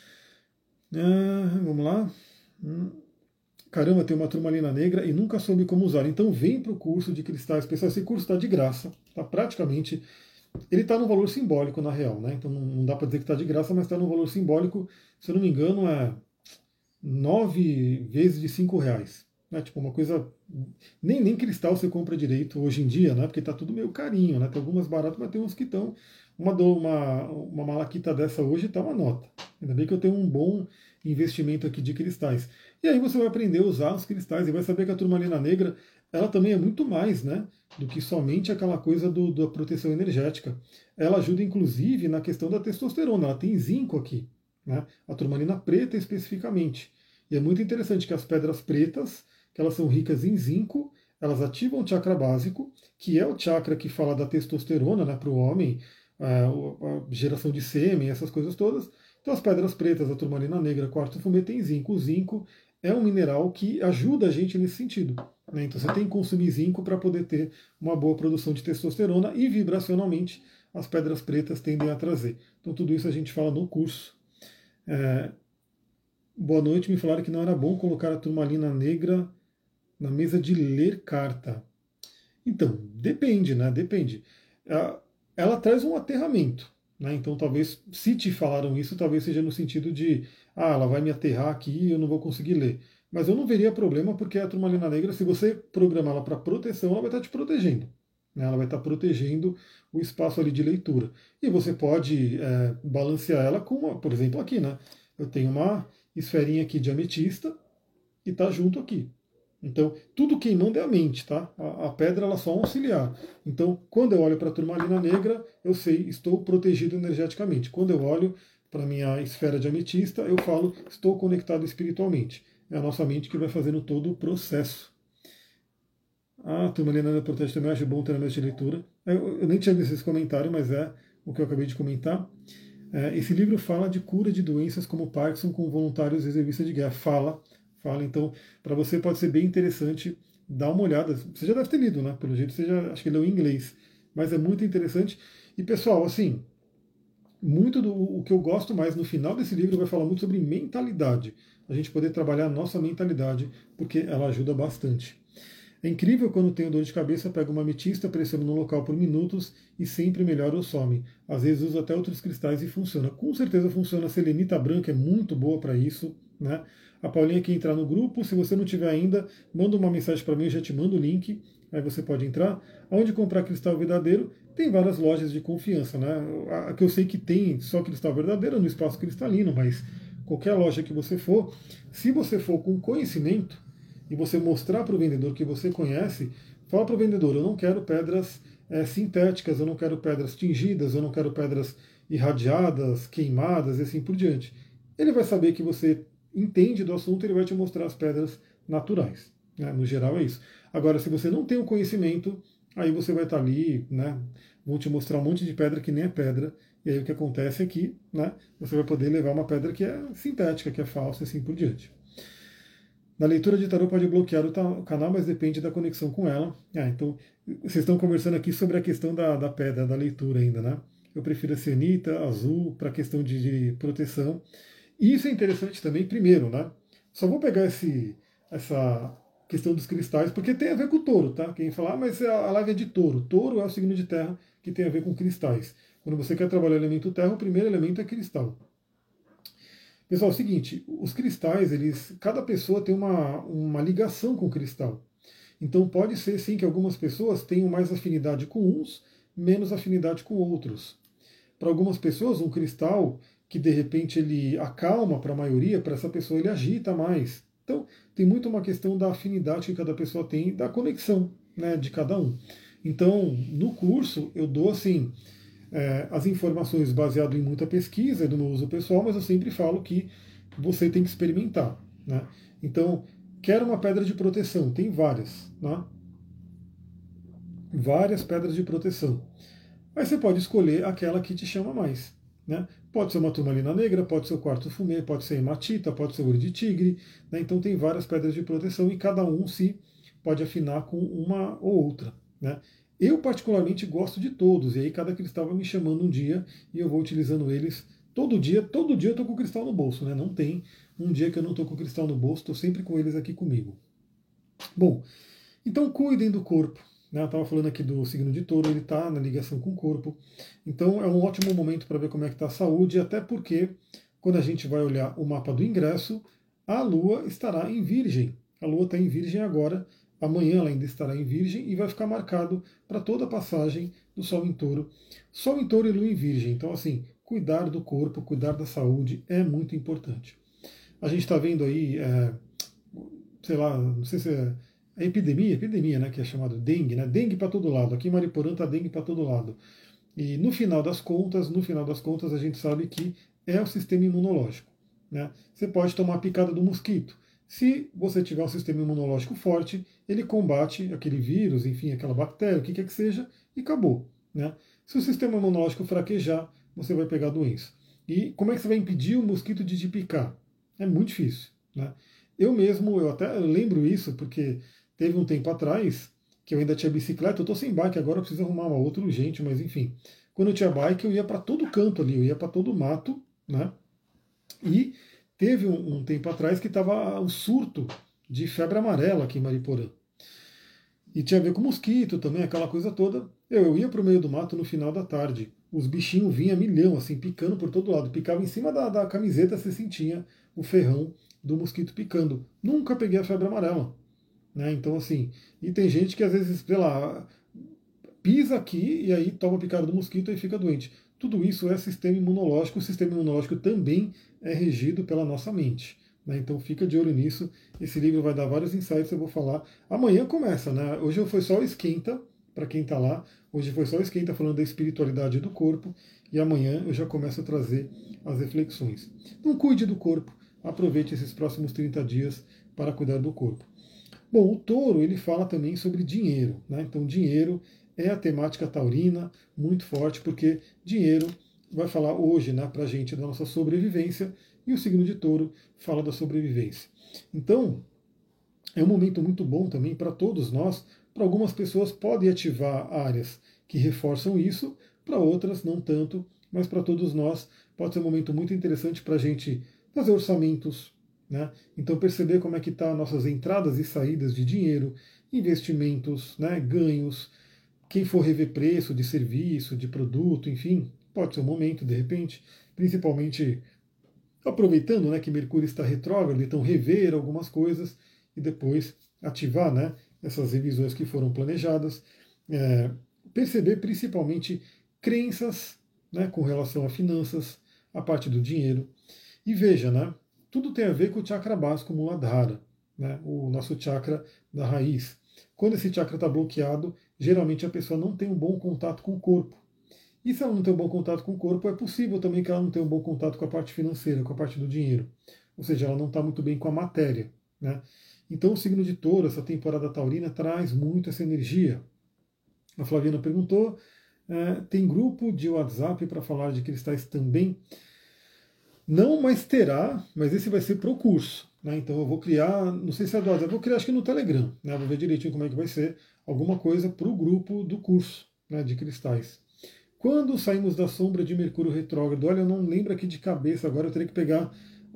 Vamos lá. Caramba, tem uma turmalina negra e nunca soube como usar. Então vem para o curso de cristais. Pessoal, esse curso está de graça. Tá praticamente. Ele está no valor simbólico, na real, né? Então não dá para dizer que está de graça, mas está no valor simbólico. Se eu não me engano, é 9 vezes de R$ 5. Né? Tipo, uma coisa. Nem cristal você compra direito hoje em dia, né? Porque tá tudo meio carinho, né? Tem algumas baratas, mas tem uns que estão. Uma malaquita dessa hoje tá uma nota. Ainda bem que eu tenho um bom investimento aqui de cristais. E aí você vai aprender a usar os cristais e vai saber que a turmalina negra ela também é muito mais, né? Do que somente aquela coisa da proteção energética. Ela ajuda, inclusive, na questão da testosterona. Ela tem zinco aqui, né? A turmalina preta especificamente. E é muito interessante que as pedras pretas, que elas são ricas em zinco, elas ativam o chakra básico, que é o chakra que fala da testosterona, né, para o homem, a geração de sêmen, essas coisas todas. Então as pedras pretas, a turmalina negra, quartzo fumê tem zinco. O zinco é um mineral que ajuda a gente nesse sentido. Né? Então você tem que consumir zinco para poder ter uma boa produção de testosterona e vibracionalmente as pedras pretas tendem a trazer. Então tudo isso a gente fala no curso. Boa noite, me falaram que não era bom colocar a turmalina negra na mesa de ler carta. Então, depende, né? Depende. Ela traz um aterramento, né? Então, talvez, se te falaram isso, talvez seja no sentido de, ela vai me aterrar aqui e eu não vou conseguir ler. Mas eu não veria problema, porque a turmalina negra, se você programar ela para proteção, ela vai estar te protegendo. Né? Ela vai estar protegendo o espaço ali de leitura. E você pode balancear ela com, por exemplo, aqui, né? Eu tenho uma esferinha aqui de ametista e está junto aqui. Então, tudo quem manda é a mente, tá? A pedra ela só é um auxiliar. Então, quando eu olho para a turmalina negra, eu sei, estou protegido energeticamente. Quando eu olho para a minha esfera de ametista, eu falo, estou conectado espiritualmente. É a nossa mente que vai fazendo todo o processo. A turmalina negra protege também, acho bom ter na mesa de leitura. Eu nem tinha visto esse comentário, mas é o que eu acabei de comentar. Esse livro fala de cura de doenças como Parkinson com voluntários reservistas de guerra. Fala. Então, para você pode ser bem interessante dar uma olhada. Você já deve ter lido, né? Pelo jeito você já, acho que leu em inglês. Mas é muito interessante. E, pessoal, assim, o que eu gosto mais no final desse livro vai falar muito sobre mentalidade. A gente poder trabalhar a nossa mentalidade, porque ela ajuda bastante. É incrível quando tenho dor de cabeça, pego uma ametista, pressiono no local por minutos e sempre melhora ou some. Às vezes uso até outros cristais e funciona. Com certeza funciona. A selenita branca é muito boa para isso. Né? A Paulinha quer entrar no grupo. Se você não tiver ainda, manda uma mensagem para mim, eu já te mando o link. Aí você pode entrar. Onde comprar cristal verdadeiro? Tem várias lojas de confiança. Né? A que eu sei que tem só cristal verdadeiro no espaço cristalino, mas qualquer loja que você for, se você for com conhecimento, e você mostrar para o vendedor que você conhece, fala para o vendedor, eu não quero pedras sintéticas, eu não quero pedras tingidas, eu não quero pedras irradiadas, queimadas e assim por diante. Ele vai saber que você entende do assunto, ele vai te mostrar as pedras naturais. Né? No geral é isso. Agora, se você não tem o conhecimento, aí você vai estar ali, né? Vão te mostrar um monte de pedra que nem é pedra, e aí o que acontece é que, né, você vai poder levar uma pedra que é sintética, que é falsa e assim por diante. Na leitura de tarô pode bloquear o canal, mas depende da conexão com ela. Então, vocês estão conversando aqui sobre a questão da pedra, da leitura ainda, né? Eu prefiro a cianita, azul, para questão de proteção. E isso é interessante também, primeiro, né? Só vou pegar essa questão dos cristais, porque tem a ver com o touro, tá? Quem fala, mas a live é de touro. Touro é o signo de terra que tem a ver com cristais. Quando você quer trabalhar o elemento terra, o primeiro elemento é cristal. Pessoal, é o seguinte, os cristais, cada pessoa tem uma ligação com o cristal. Então pode ser sim que algumas pessoas tenham mais afinidade com uns, menos afinidade com outros. Para algumas pessoas, um cristal que de repente ele acalma para a maioria, para essa pessoa ele agita mais. Então tem muito uma questão da afinidade que cada pessoa tem, da conexão, né, de cada um. Então no curso eu dou assim as informações baseado em muita pesquisa do meu uso pessoal, mas eu sempre falo que você tem que experimentar, né? Então, quero uma pedra de proteção, tem várias, né? Várias pedras de proteção. Aí você pode escolher aquela que te chama mais, né? Pode ser uma turmalina negra, pode ser o quartzo fumê, pode ser hematita, pode ser ouro de tigre, né? Então tem várias pedras de proteção e cada um se pode afinar com uma ou outra, né? Eu particularmente gosto de todos, e aí cada cristal vai me chamando um dia e eu vou utilizando eles todo dia eu estou com o cristal no bolso, né? Não tem um dia que eu não estou com o cristal no bolso, estou sempre com eles aqui comigo. Bom, então cuidem do corpo. Né? Eu estava falando aqui do signo de touro, ele está na ligação com o corpo. Então é um ótimo momento para ver como é que está a saúde, até porque quando a gente vai olhar o mapa do ingresso, a Lua estará em Virgem. A Lua está em Virgem agora, amanhã ela ainda estará em Virgem e vai ficar marcado para toda a passagem do Sol em Touro. Sol em Touro e Lua em Virgem. Então, assim, cuidar do corpo, cuidar da saúde é muito importante. A gente está vendo aí, sei lá, não sei se é epidemia, né, que é chamado dengue, né? Dengue para todo lado. Aqui em Mariporã está dengue para todo lado. E no final das contas, a gente sabe que é o sistema imunológico. Né? Você pode tomar a picada do mosquito. Se você tiver um sistema imunológico forte, ele combate aquele vírus, enfim, aquela bactéria, o que quer que seja, e acabou. Né? Se o sistema imunológico fraquejar, você vai pegar a doença. E como é que você vai impedir o mosquito de te picar? É muito difícil. Né? Eu mesmo, eu até lembro isso, porque teve um tempo atrás que eu ainda tinha bicicleta, eu estou sem bike agora, eu preciso arrumar uma outra urgente, mas enfim. Quando eu tinha bike, eu ia para todo canto ali, eu ia para todo mato, né? E teve um tempo atrás que estava um surto de febre amarela aqui em Mariporã. E tinha a ver com mosquito também, aquela coisa toda. Eu ia para o meio do mato no final da tarde. Os bichinhos vinham a milhão, assim, picando por todo lado. Picava em cima da camiseta, você sentia o ferrão do mosquito picando. Nunca peguei a febre amarela. Né? Então, assim, e tem gente que às vezes, sei lá, pisa aqui e aí toma picada do mosquito e fica doente. Tudo isso é sistema imunológico. O sistema imunológico também é regido pela nossa mente. Né? Então fica de olho nisso. Esse livro vai dar vários insights, eu vou falar. Amanhã começa, né? Hoje foi só o esquenta, para quem está lá. Hoje foi só o esquenta falando da espiritualidade do corpo. E amanhã eu já começo a trazer as reflexões. Então cuide do corpo. Aproveite esses próximos 30 dias para cuidar do corpo. Bom, o touro ele fala também sobre dinheiro, né? Então dinheiro é a temática taurina muito forte, porque dinheiro vai falar hoje, né, para a gente da nossa sobrevivência, e o signo de touro fala da sobrevivência. Então é um momento muito bom também para todos nós. Para algumas pessoas podem ativar áreas que reforçam isso, para outras não tanto, mas para todos nós pode ser um momento muito interessante para a gente fazer orçamentos, né? Então perceber como é que estão nossas entradas e saídas de dinheiro, investimentos, né, ganhos, quem for rever preço de serviço, de produto, enfim, pode ser um momento de repente, principalmente aproveitando, né, que Mercúrio está retrógrado, então rever algumas coisas e depois ativar, né, essas revisões que foram planejadas, perceber principalmente crenças, né, com relação a finanças, a parte do dinheiro. E veja, né, tudo tem a ver com o chakra básico Muladhara, né, o nosso chakra da raiz. Quando esse chakra está bloqueado, geralmente a pessoa não tem um bom contato com o corpo. E se ela não tem um bom contato com o corpo, é possível também que ela não tenha um bom contato com a parte financeira, com a parte do dinheiro. Ou seja, ela não está muito bem com a matéria. Né? Então o signo de touro, essa temporada taurina, traz muito essa energia. A Flaviana perguntou, tem grupo de WhatsApp para falar de cristais também? Não, mas terá, mas esse vai ser para o curso. Né? Então eu vou criar, não sei se é do WhatsApp, eu vou criar acho que no Telegram. Né? Vou ver direitinho como é que vai ser, alguma coisa para o grupo do curso, né, de cristais. Quando saímos da sombra de Mercúrio retrógrado, olha, eu não lembro aqui de cabeça, agora eu teria que pegar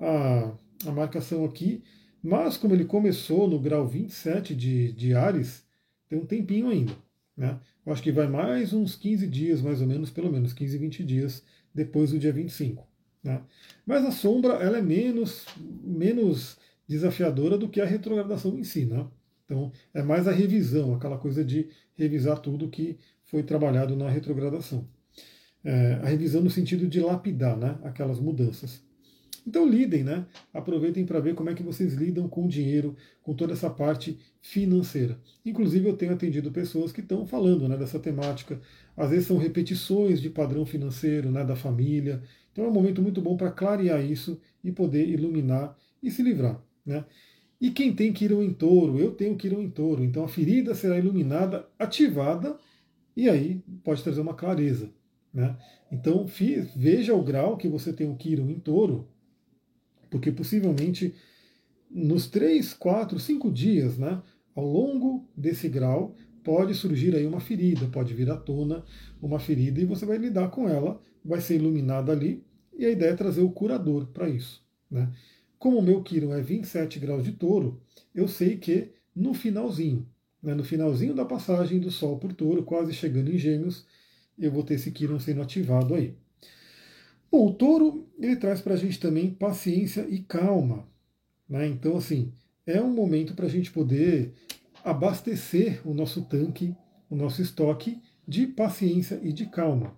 a marcação aqui, mas como ele começou no grau 27 de Áries, tem um tempinho ainda. Né? Eu acho que vai mais uns 15 dias, mais ou menos, pelo menos 15, 20 dias depois do dia 25. Né? Mas a sombra ela é menos desafiadora do que a retrogradação em si. Né? Então é mais a revisão, aquela coisa de revisar tudo que foi trabalhado na retrogradação. A revisão no sentido de lapidar, né, aquelas mudanças. Então lidem, né? Aproveitem para ver como é que vocês lidam com o dinheiro, com toda essa parte financeira. Inclusive eu tenho atendido pessoas que estão falando, né, dessa temática. Às vezes são repetições de padrão financeiro, né, da família. Então é um momento muito bom para clarear isso e poder iluminar e se livrar, né? E quem tem Quirón em Touro, eu tenho Quirón em Touro, então a ferida será iluminada, ativada, e aí pode trazer uma clareza. Né? Então veja o grau que você tem o Quirón em Touro, porque possivelmente nos 3, 4, 5 dias, né, ao longo desse grau, pode surgir aí uma ferida, pode vir à tona uma ferida e você vai lidar com ela, vai ser iluminada ali, e a ideia é trazer o curador para isso. Né? Como o meu Quirón é 27 graus de Touro, eu sei que no finalzinho, né, no finalzinho da passagem do Sol por Touro, quase chegando em Gêmeos, eu vou ter esse Quirón sendo ativado aí. Bom, o Touro ele traz para a gente também paciência e calma. Né? Então, assim, é um momento para a gente poder abastecer o nosso tanque, o nosso estoque de paciência e de calma.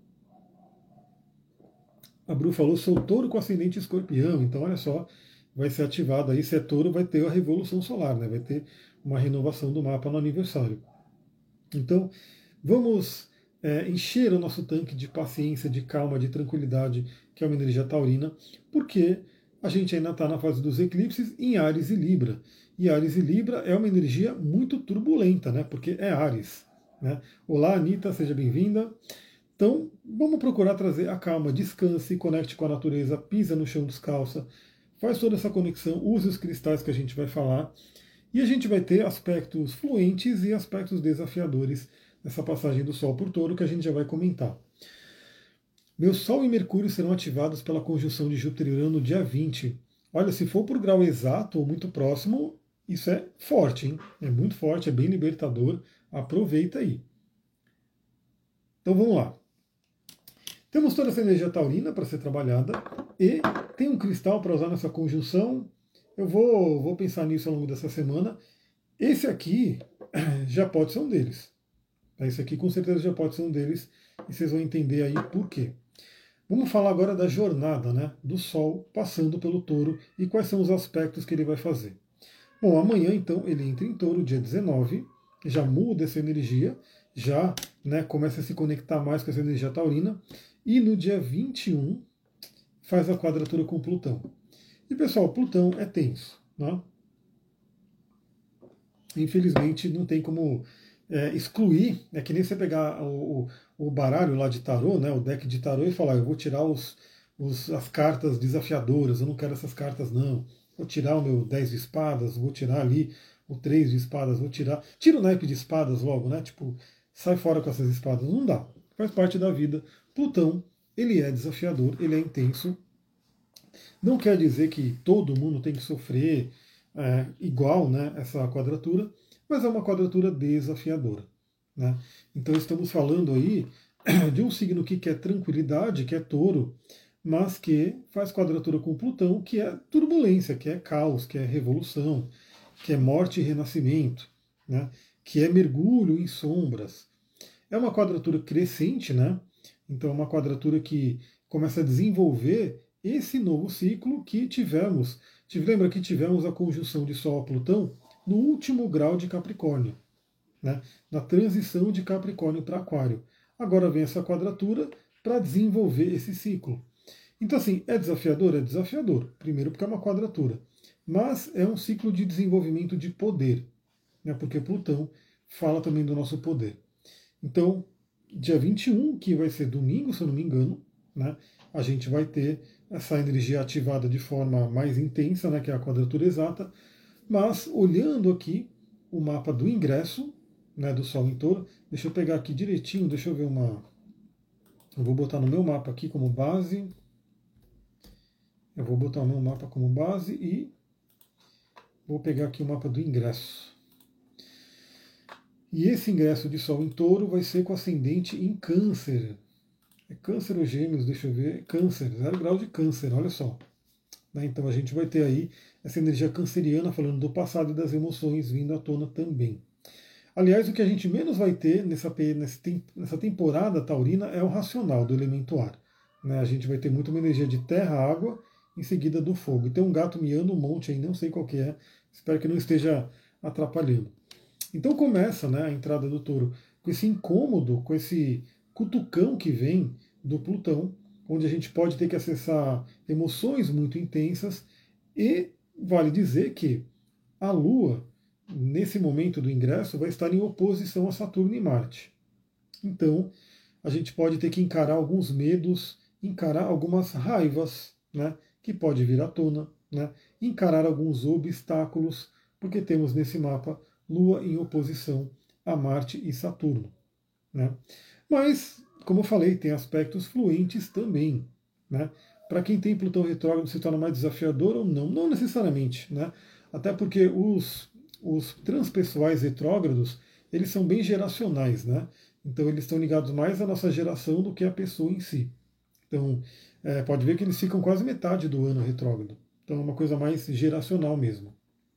A Bru falou, sou touro com ascendente escorpião, então olha só, vai ser ativado aí, se é touro vai ter a revolução solar, né? Vai ter uma renovação do mapa no aniversário. Então, vamos encher o nosso tanque de paciência, de calma, de tranquilidade, que é uma energia taurina, porque a gente ainda está na fase dos eclipses em Áries e Libra. E Áries e Libra é uma energia muito turbulenta, né? Porque é Áries. Né? Olá, Anitta, seja bem-vinda. Então, vamos procurar trazer a calma, descanse, conecte com a natureza, pisa no chão descalça, faz toda essa conexão, use os cristais que a gente vai falar, e a gente vai ter aspectos fluentes e aspectos desafiadores nessa passagem do Sol por Touro que a gente já vai comentar. Meu Sol e Mercúrio serão ativados pela conjunção de Júpiter e Urano no dia 20. Olha, se for por grau exato ou muito próximo, isso é forte, hein? É muito forte, é bem libertador. Aproveita aí. Então vamos lá. Temos toda essa energia taurina para ser trabalhada e tem um cristal para usar nessa conjunção. Eu vou pensar nisso ao longo dessa semana. Esse aqui já pode ser um deles. Esse aqui com certeza já pode ser um deles e vocês vão entender aí por quê. Vamos falar agora da jornada, né, do Sol passando pelo Touro e quais são os aspectos que ele vai fazer. Bom, amanhã então ele entra em Touro, dia 19, já muda essa energia, já, né, começa a se conectar mais com essa energia taurina, e no dia 21 faz a quadratura com Plutão. E pessoal, Plutão é tenso. Né? Infelizmente não tem como excluir, é que nem você pegar o baralho lá de tarô, né, o deck de tarô, e falar, eu vou tirar as cartas desafiadoras, eu não quero essas cartas não. Vou tirar o meu 10 de espadas, vou tirar ali o 3 de espadas, vou tirar. Tira o naipe de espadas logo, né? Tipo, sai fora com essas espadas. Não dá. Faz parte da vida. Plutão, ele é desafiador, ele é intenso. Não quer dizer que todo mundo tem que sofrer igual, né, essa quadratura, mas é uma quadratura desafiadora. Né? Então estamos falando aí de um signo que quer tranquilidade, que é Touro, mas que faz quadratura com Plutão, que é turbulência, que é caos, que é revolução, que é morte e renascimento, né? Que é mergulho em sombras. É uma quadratura crescente, né? Então é uma quadratura que começa a desenvolver esse novo ciclo que tivemos. Lembra que tivemos a conjunção de Sol a Plutão no último grau de Capricórnio, né? Na transição de Capricórnio para Aquário. Agora vem essa quadratura para desenvolver esse ciclo. Então, assim, é desafiador? É desafiador. Primeiro, porque é uma quadratura. Mas é um ciclo de desenvolvimento de poder, né? Porque Plutão fala também do nosso poder. Então, dia 21, que vai ser domingo, se eu não me engano, né, a gente vai ter essa energia ativada de forma mais intensa, né, que é a quadratura exata, mas olhando aqui o mapa do ingresso, né, do Sol em Touro, deixa eu pegar aqui direitinho, deixa eu ver uma. Eu vou botar no meu mapa aqui como base. Eu vou botar o meu mapa como base e vou pegar aqui o mapa do ingresso. E esse ingresso de Sol em Touro vai ser com ascendente em Câncer. É Câncer ou Gêmeos, deixa eu ver. Câncer, 0 grau de Câncer, olha só. Né? Então a gente vai ter aí essa energia canceriana falando do passado e das emoções vindo à tona também. Aliás, o que a gente menos vai ter nessa temporada taurina é o racional do elemento ar. Né? A gente vai ter muito uma energia de terra, água, em seguida do fogo. E tem um gato miando um monte aí, não sei qual que é, espero que não esteja atrapalhando. Então começa, né, a entrada do touro com esse incômodo, com esse cutucão que vem do Plutão, onde a gente pode ter que acessar emoções muito intensas, e vale dizer que a Lua, nesse momento do ingresso, vai estar em oposição a Saturno e Marte. Então, a gente pode ter que encarar alguns medos, encarar algumas raivas, né, que pode vir à tona, né, encarar alguns obstáculos, porque temos nesse mapa Lua em oposição a Marte e Saturno. Né. Mas, como eu falei, tem aspectos fluentes também. Né. Para quem tem Plutão retrógrado, se torna mais desafiador ou não? Não necessariamente. Né. Até porque os transpessoais retrógrados, eles são bem geracionais, né? Então eles estão ligados mais à nossa geração do que à pessoa em si. Então, pode ver que eles ficam quase metade do ano retrógrado. Então é uma coisa mais geracional mesmo.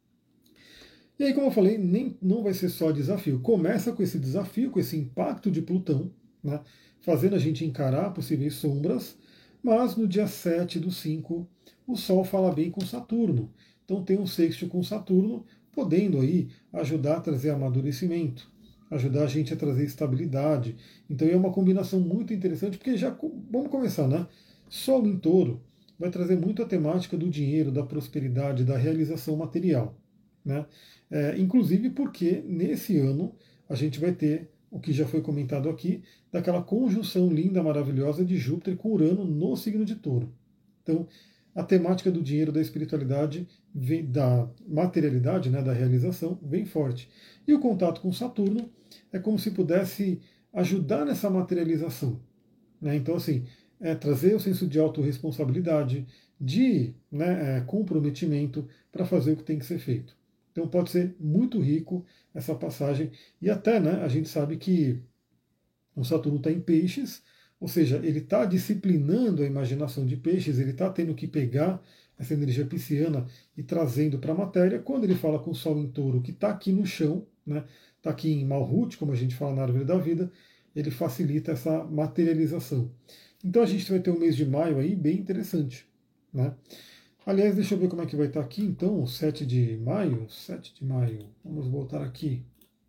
E aí, como eu falei, não vai ser só desafio. Começa com esse desafio, com esse impacto de Plutão, né, fazendo a gente encarar possíveis sombras, mas no dia 7/5, o Sol fala bem com Saturno. Então tem um sexto com Saturno, podendo aí ajudar a trazer amadurecimento, ajudar a gente a trazer estabilidade. Então é uma combinação muito interessante, porque já vamos começar, né? Sol em Touro vai trazer muito a temática do dinheiro, da prosperidade, da realização material. Né? Inclusive porque nesse ano a gente vai ter o que já foi comentado aqui, daquela conjunção linda, maravilhosa de Júpiter com Urano no signo de Touro. Então, a temática do dinheiro, da espiritualidade, da materialidade, né, da realização, vem forte. E o contato com Saturno é como se pudesse ajudar nessa materialização. Né? Então, assim, trazer o senso de autorresponsabilidade, de comprometimento para fazer o que tem que ser feito. Então pode ser muito rico essa passagem. E até, né, a gente sabe que o Saturno está em peixes, ou seja, ele está disciplinando a imaginação de peixes, ele está tendo que pegar essa energia pisciana e trazendo para a matéria. Quando ele fala com o Sol em Touro, que está aqui no chão, né, está aqui em Malhut, como a gente fala na árvore da vida, ele facilita essa materialização. Então a gente vai ter um mês de maio aí bem interessante. Né? Aliás, deixa eu ver como é que vai estar aqui, então, 7 de maio. 7 de maio, vamos voltar aqui.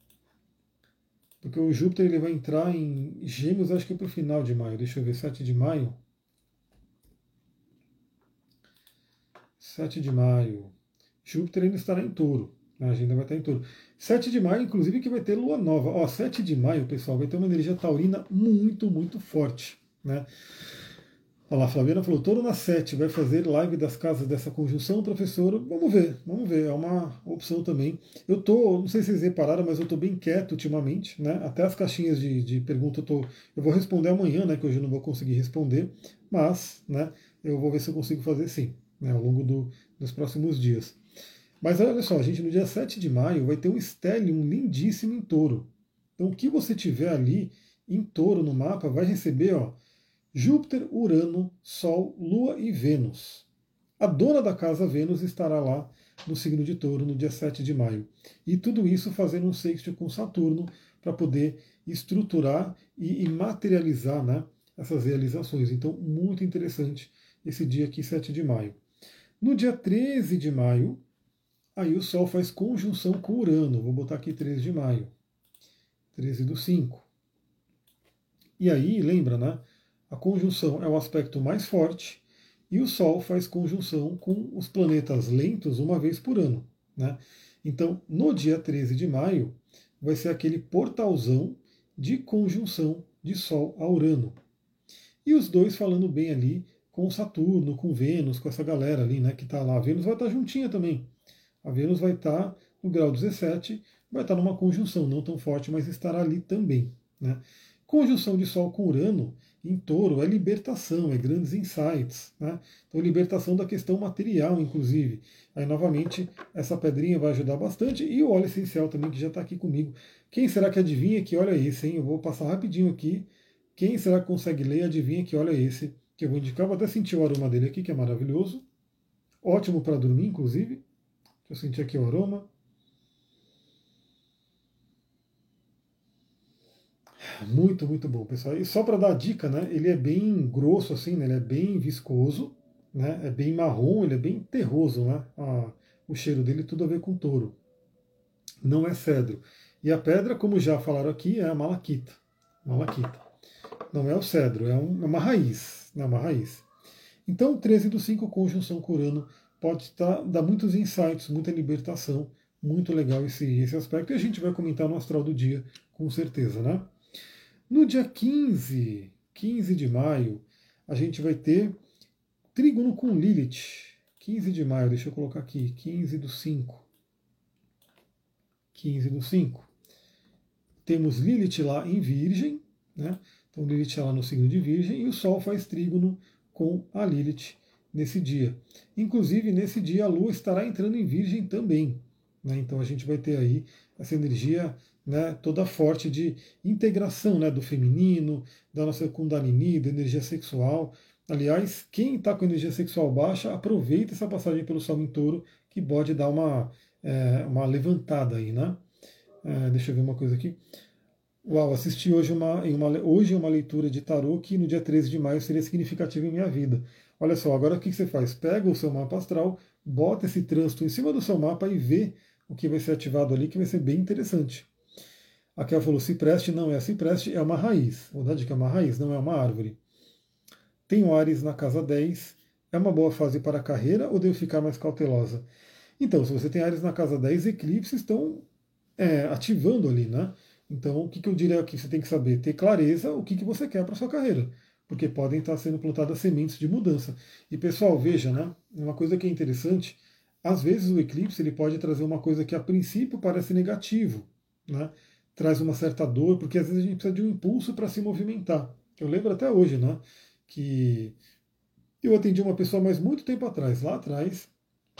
Porque o Júpiter ele vai entrar em Gêmeos, acho que para o final de maio. Deixa eu ver, 7 de maio. 7 de maio. Júpiter ainda estará em Touro. A agenda vai estar em Touro. 7 de maio, inclusive, que vai ter lua nova. Ó, 7 de maio, pessoal, vai ter uma energia taurina muito, muito forte. Né? Olha lá, a Flaviana falou, Touro na 7, vai fazer live das casas dessa conjunção, professor? Vamos ver, é uma opção também. Não sei se vocês repararam, mas eu estou bem quieto ultimamente, né? Até as caixinhas de pergunta eu vou responder amanhã, né? Que hoje eu não vou conseguir responder, mas, né? Eu vou ver se eu consigo fazer sim, né? Ao longo dos próximos dias. Mas olha só, gente, no dia 7 de maio vai ter um stellium lindíssimo em Touro. Então, o que você tiver ali em Touro no mapa vai receber, ó, Júpiter, Urano, Sol, Lua e Vênus. A dona da casa Vênus estará lá no signo de Touro no dia 7 de maio. E tudo isso fazendo um sexto com Saturno para poder estruturar e materializar, né, essas realizações. Então, muito interessante esse dia aqui, 7 de maio. No dia 13 de maio, aí o Sol faz conjunção com Urano. Vou botar aqui 13 de maio. 13/5. E aí, lembra, né? A conjunção é o aspecto mais forte e o Sol faz conjunção com os planetas lentos uma vez por ano. Né? Então, no dia 13 de maio, vai ser aquele portalzão de conjunção de Sol a Urano. E os dois falando bem ali com Saturno, com Vênus, com essa galera ali, né, que está lá. A Vênus vai estar juntinha também. A Vênus vai estar no grau 17, vai estar numa conjunção não tão forte, mas estará ali também. Né? Conjunção de Sol com Urano em Touro é libertação, é grandes insights. Né? Então, libertação da questão material, inclusive. Aí, novamente, essa pedrinha vai ajudar bastante. E o óleo essencial também, que já está aqui comigo. Quem será que adivinha que olha esse, hein? Eu vou passar rapidinho aqui. Quem será que consegue ler? Adivinha que olha esse, que eu vou indicar. Vou até sentir o aroma dele aqui, que é maravilhoso. Ótimo para dormir, inclusive. Deixa eu sentir aqui o aroma. Muito, muito bom, pessoal. E só para dar a dica, né? Ele é bem grosso, assim, né? Ele é bem viscoso, né? É bem marrom, ele é bem terroso, né? O cheiro dele tudo a ver com touro. Não é cedro. E a pedra, como já falaram aqui, é a malaquita. Malaquita. Não é o cedro, é uma raiz. Né? Uma raiz. Então, 13/5, conjunção com Urano, pode dar muitos insights, muita libertação. Muito legal esse aspecto. E a gente vai comentar no astral do dia, com certeza, né? No dia 15 de maio, a gente vai ter trígono com Lilith. 15 de maio, deixa eu colocar aqui, 15/5. 15/5. Temos Lilith lá em Virgem, né? Então Lilith lá no signo de Virgem, e o Sol faz trígono com a Lilith nesse dia. Inclusive, nesse dia, a Lua estará entrando em Virgem também. Né? Então a gente vai ter aí essa energia, né, toda forte de integração, né, do feminino, da nossa Kundalini, da energia sexual. Aliás, quem está com energia sexual baixa, aproveita essa passagem pelo Sol em Touro, que pode dar uma levantada aí, né? Deixa eu ver uma coisa aqui. Uau, assisti hoje uma leitura de tarô que no dia 13 de maio seria significativa em minha vida. Olha só, agora o que você faz? Pega o seu mapa astral, bota esse trânsito em cima do seu mapa e vê o que vai ser ativado ali, que vai ser bem interessante. A Kel falou, cipreste não é cipreste, é uma raiz. Vou dar dica, é uma raiz, não é uma árvore. Tem o Áries na casa 10. É uma boa fase para a carreira ou devo ficar mais cautelosa? Então, se você tem Áries na casa 10, eclipses estão ativando ali, né? Então, o que eu diria que você tem que saber? Ter clareza o que você quer para sua carreira, porque podem estar sendo plantadas sementes de mudança. E pessoal, veja, né? Uma coisa que é interessante, às vezes o eclipse ele pode trazer uma coisa que a princípio parece negativo, né? Traz uma certa dor, porque às vezes a gente precisa de um impulso para se movimentar. Eu lembro até hoje, né? Que eu atendi uma pessoa mais muito tempo atrás, lá atrás,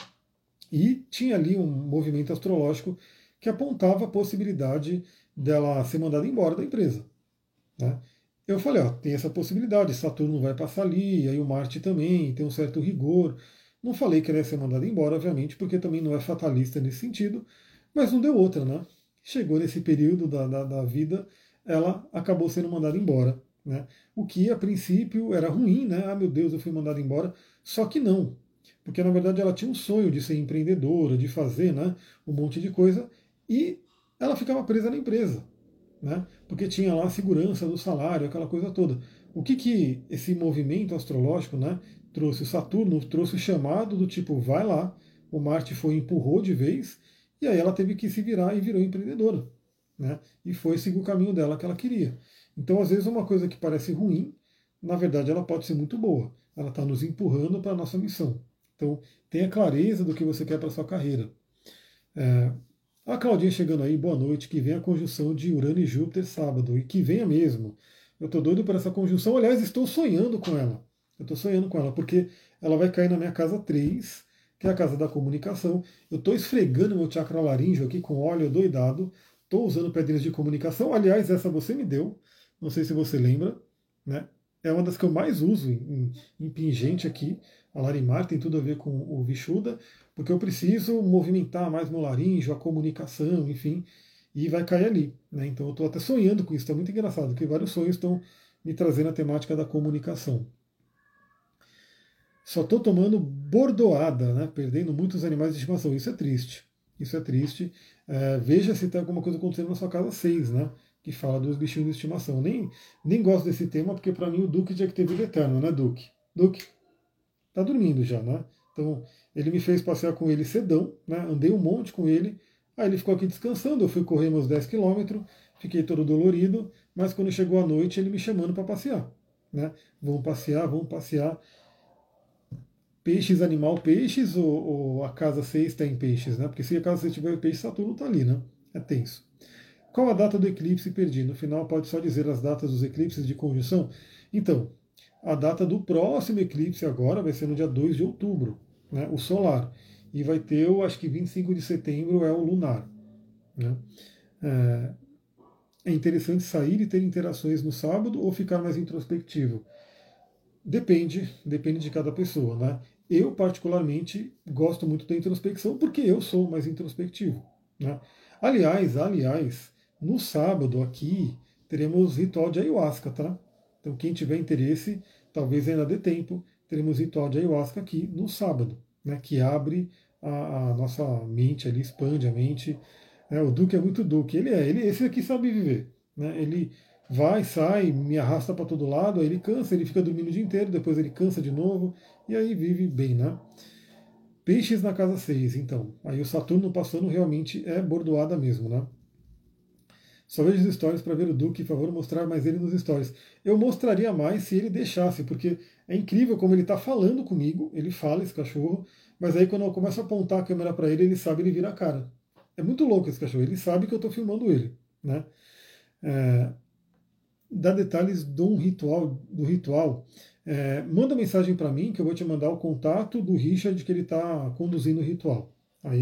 e tinha ali um movimento astrológico que apontava a possibilidade dela ser mandada embora da empresa. Né? Eu falei, ó, tem essa possibilidade, Saturno vai passar ali, aí o Marte também, tem um certo rigor. Não falei que ela ia ser mandada embora, obviamente, porque também não é fatalista nesse sentido, mas não deu outra, né? Chegou nesse período da vida, ela acabou sendo mandada embora. Né? O que a princípio era ruim, né? Ah, meu Deus, eu fui mandada embora. Só que não, porque na verdade ela tinha um sonho de ser empreendedora, de fazer, né, um monte de coisa, e ela ficava presa na empresa, né, porque tinha lá a segurança do salário, aquela coisa toda. O que esse movimento astrológico, né, trouxe? O Saturno trouxe o chamado do tipo, vai lá, o Marte foi e empurrou de vez, e aí ela teve que se virar e virou empreendedora, né, e foi seguir o caminho dela que ela queria. Então, às vezes, uma coisa que parece ruim, na verdade, ela pode ser muito boa. Ela está nos empurrando para a nossa missão. Então, tenha clareza do que você quer para sua carreira. A Claudinha chegando aí, boa noite, que venha a conjunção de Urano e Júpiter sábado, e que venha mesmo. Eu estou doido por essa conjunção, aliás, estou sonhando com ela. Eu estou sonhando com ela, porque ela vai cair na minha casa 3, que é a casa da comunicação. Eu estou esfregando meu chakra laríngeo aqui com óleo doidado, estou usando pedrinhas de comunicação, aliás, essa você me deu, não sei se você lembra, né? É uma das que eu mais uso em pingente aqui. A Larimar tem tudo a ver com o Vishuddha, porque eu preciso movimentar mais meu laríngeo, a comunicação, enfim, e vai cair ali. Né? Então eu estou até sonhando com isso, está muito engraçado, porque vários sonhos estão me trazendo a temática da comunicação. Só estou tomando bordoada, né? Perdendo muitos animais de estimação. Isso é triste. Isso é triste. Veja se tem alguma coisa acontecendo na sua casa 6, né? Que fala dos bichinhos de estimação. Nem gosto desse tema, porque para mim o Duque tinha que ter vida eterna, né, Duque? Duque, tá dormindo já, né? Então, ele me fez passear com ele cedão, né? Andei um monte com ele. Aí ele ficou aqui descansando. Eu fui correr meus 10 quilômetros, fiquei todo dolorido, mas quando chegou a noite ele me chamando para passear. Né? Vamos passear, vamos passear. Peixes, animal, peixes, ou a casa 6 está em peixes, né? Porque se a casa 6 tiver peixe, Saturno está ali, né? É tenso. Qual a data do eclipse? Perdi. No final pode só dizer as datas dos eclipses de conjunção? Então, a data do próximo eclipse agora vai ser no dia 2 de outubro, né? O solar. E vai ter, eu acho que 25 de setembro é o lunar. Né? É interessante sair e ter interações no sábado ou ficar mais introspectivo? Depende de cada pessoa, né? Eu, particularmente, gosto muito da introspecção porque eu sou mais introspectivo, né? Aliás, no sábado aqui teremos ritual de ayahuasca, tá? Então, quem tiver interesse, talvez ainda dê tempo, teremos ritual de ayahuasca aqui no sábado, né? Que abre a nossa mente ali, expande a mente. Né? O Duque é muito Duque, esse aqui sabe viver, né? Ele vai, sai, me arrasta para todo lado, aí ele cansa, ele fica dormindo o dia inteiro, depois ele cansa de novo, e aí vive bem, né? Peixes na casa 6, então. Aí o Saturno passando realmente é bordoada mesmo, né? Só vejo os stories para ver o Duque, por favor, mostrar mais ele nos stories. Eu mostraria mais se ele deixasse, porque é incrível como ele está falando comigo, ele fala, esse cachorro, mas aí quando eu começo a apontar a câmera para ele, ele sabe, ele vira a cara. É muito louco esse cachorro, ele sabe que eu estou filmando ele, né? É, dar detalhes do ritual, manda mensagem para mim que eu vou te mandar o contato do Richard que ele está conduzindo o ritual.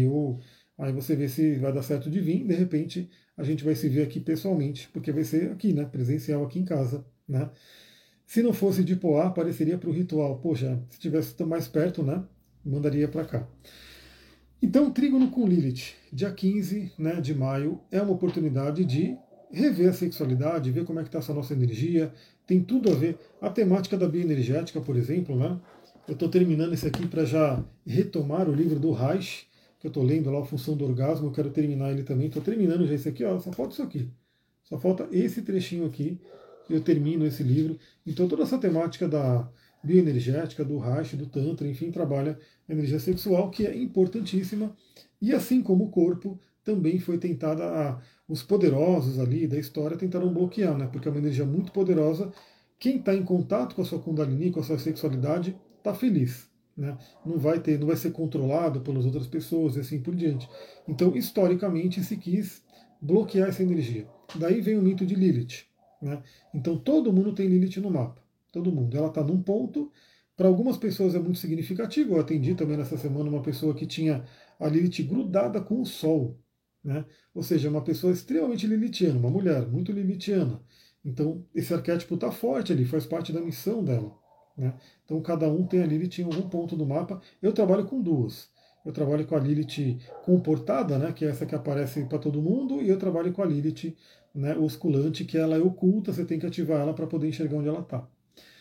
Aí você vê se vai dar certo de vir, de repente a gente vai se ver aqui pessoalmente, porque vai ser aqui, né, presencial aqui em casa, né? Se não fosse de Poá, apareceria para o ritual. Poxa, se estivesse mais perto, né, mandaria para cá. Então, trígono com Lilith, dia 15, né, de maio, é uma oportunidade de rever a sexualidade, ver como é que está essa nossa energia, tem tudo a ver. A temática da bioenergética, por exemplo, né? Eu estou terminando esse aqui para já retomar o livro do Reich, que eu estou lendo lá, a Função do Orgasmo, eu quero terminar ele também. Estou terminando já esse aqui, ó, só falta isso aqui. Só falta esse trechinho aqui, eu termino esse livro. Então toda essa temática da bioenergética, do Reich, do Tantra, enfim, trabalha a energia sexual, que é importantíssima. E assim como o corpo, também foi tentada os poderosos ali da história tentaram bloquear, né? Porque é uma energia muito poderosa. Quem está em contato com a sua Kundalini, com a sua sexualidade, está feliz. Né? Não vai ser controlado pelas outras pessoas e assim por diante. Então, historicamente, se quis bloquear essa energia. Daí vem o mito de Lilith. Né? Então, todo mundo tem Lilith no mapa. Todo mundo. Ela está num ponto. Para algumas pessoas é muito significativo. Eu atendi também nessa semana uma pessoa que tinha a Lilith grudada com o Sol. Né? Ou seja, uma pessoa extremamente lilithiana, uma mulher muito lilithiana. Então, esse arquétipo está forte ali, faz parte da missão dela. Né? Então, cada um tem a Lilith em algum ponto do mapa. Eu trabalho com duas. Eu trabalho com a Lilith comportada, né, que é essa que aparece para todo mundo, e eu trabalho com a Lilith, né, osculante, que ela é oculta, você tem que ativar ela para poder enxergar onde ela está.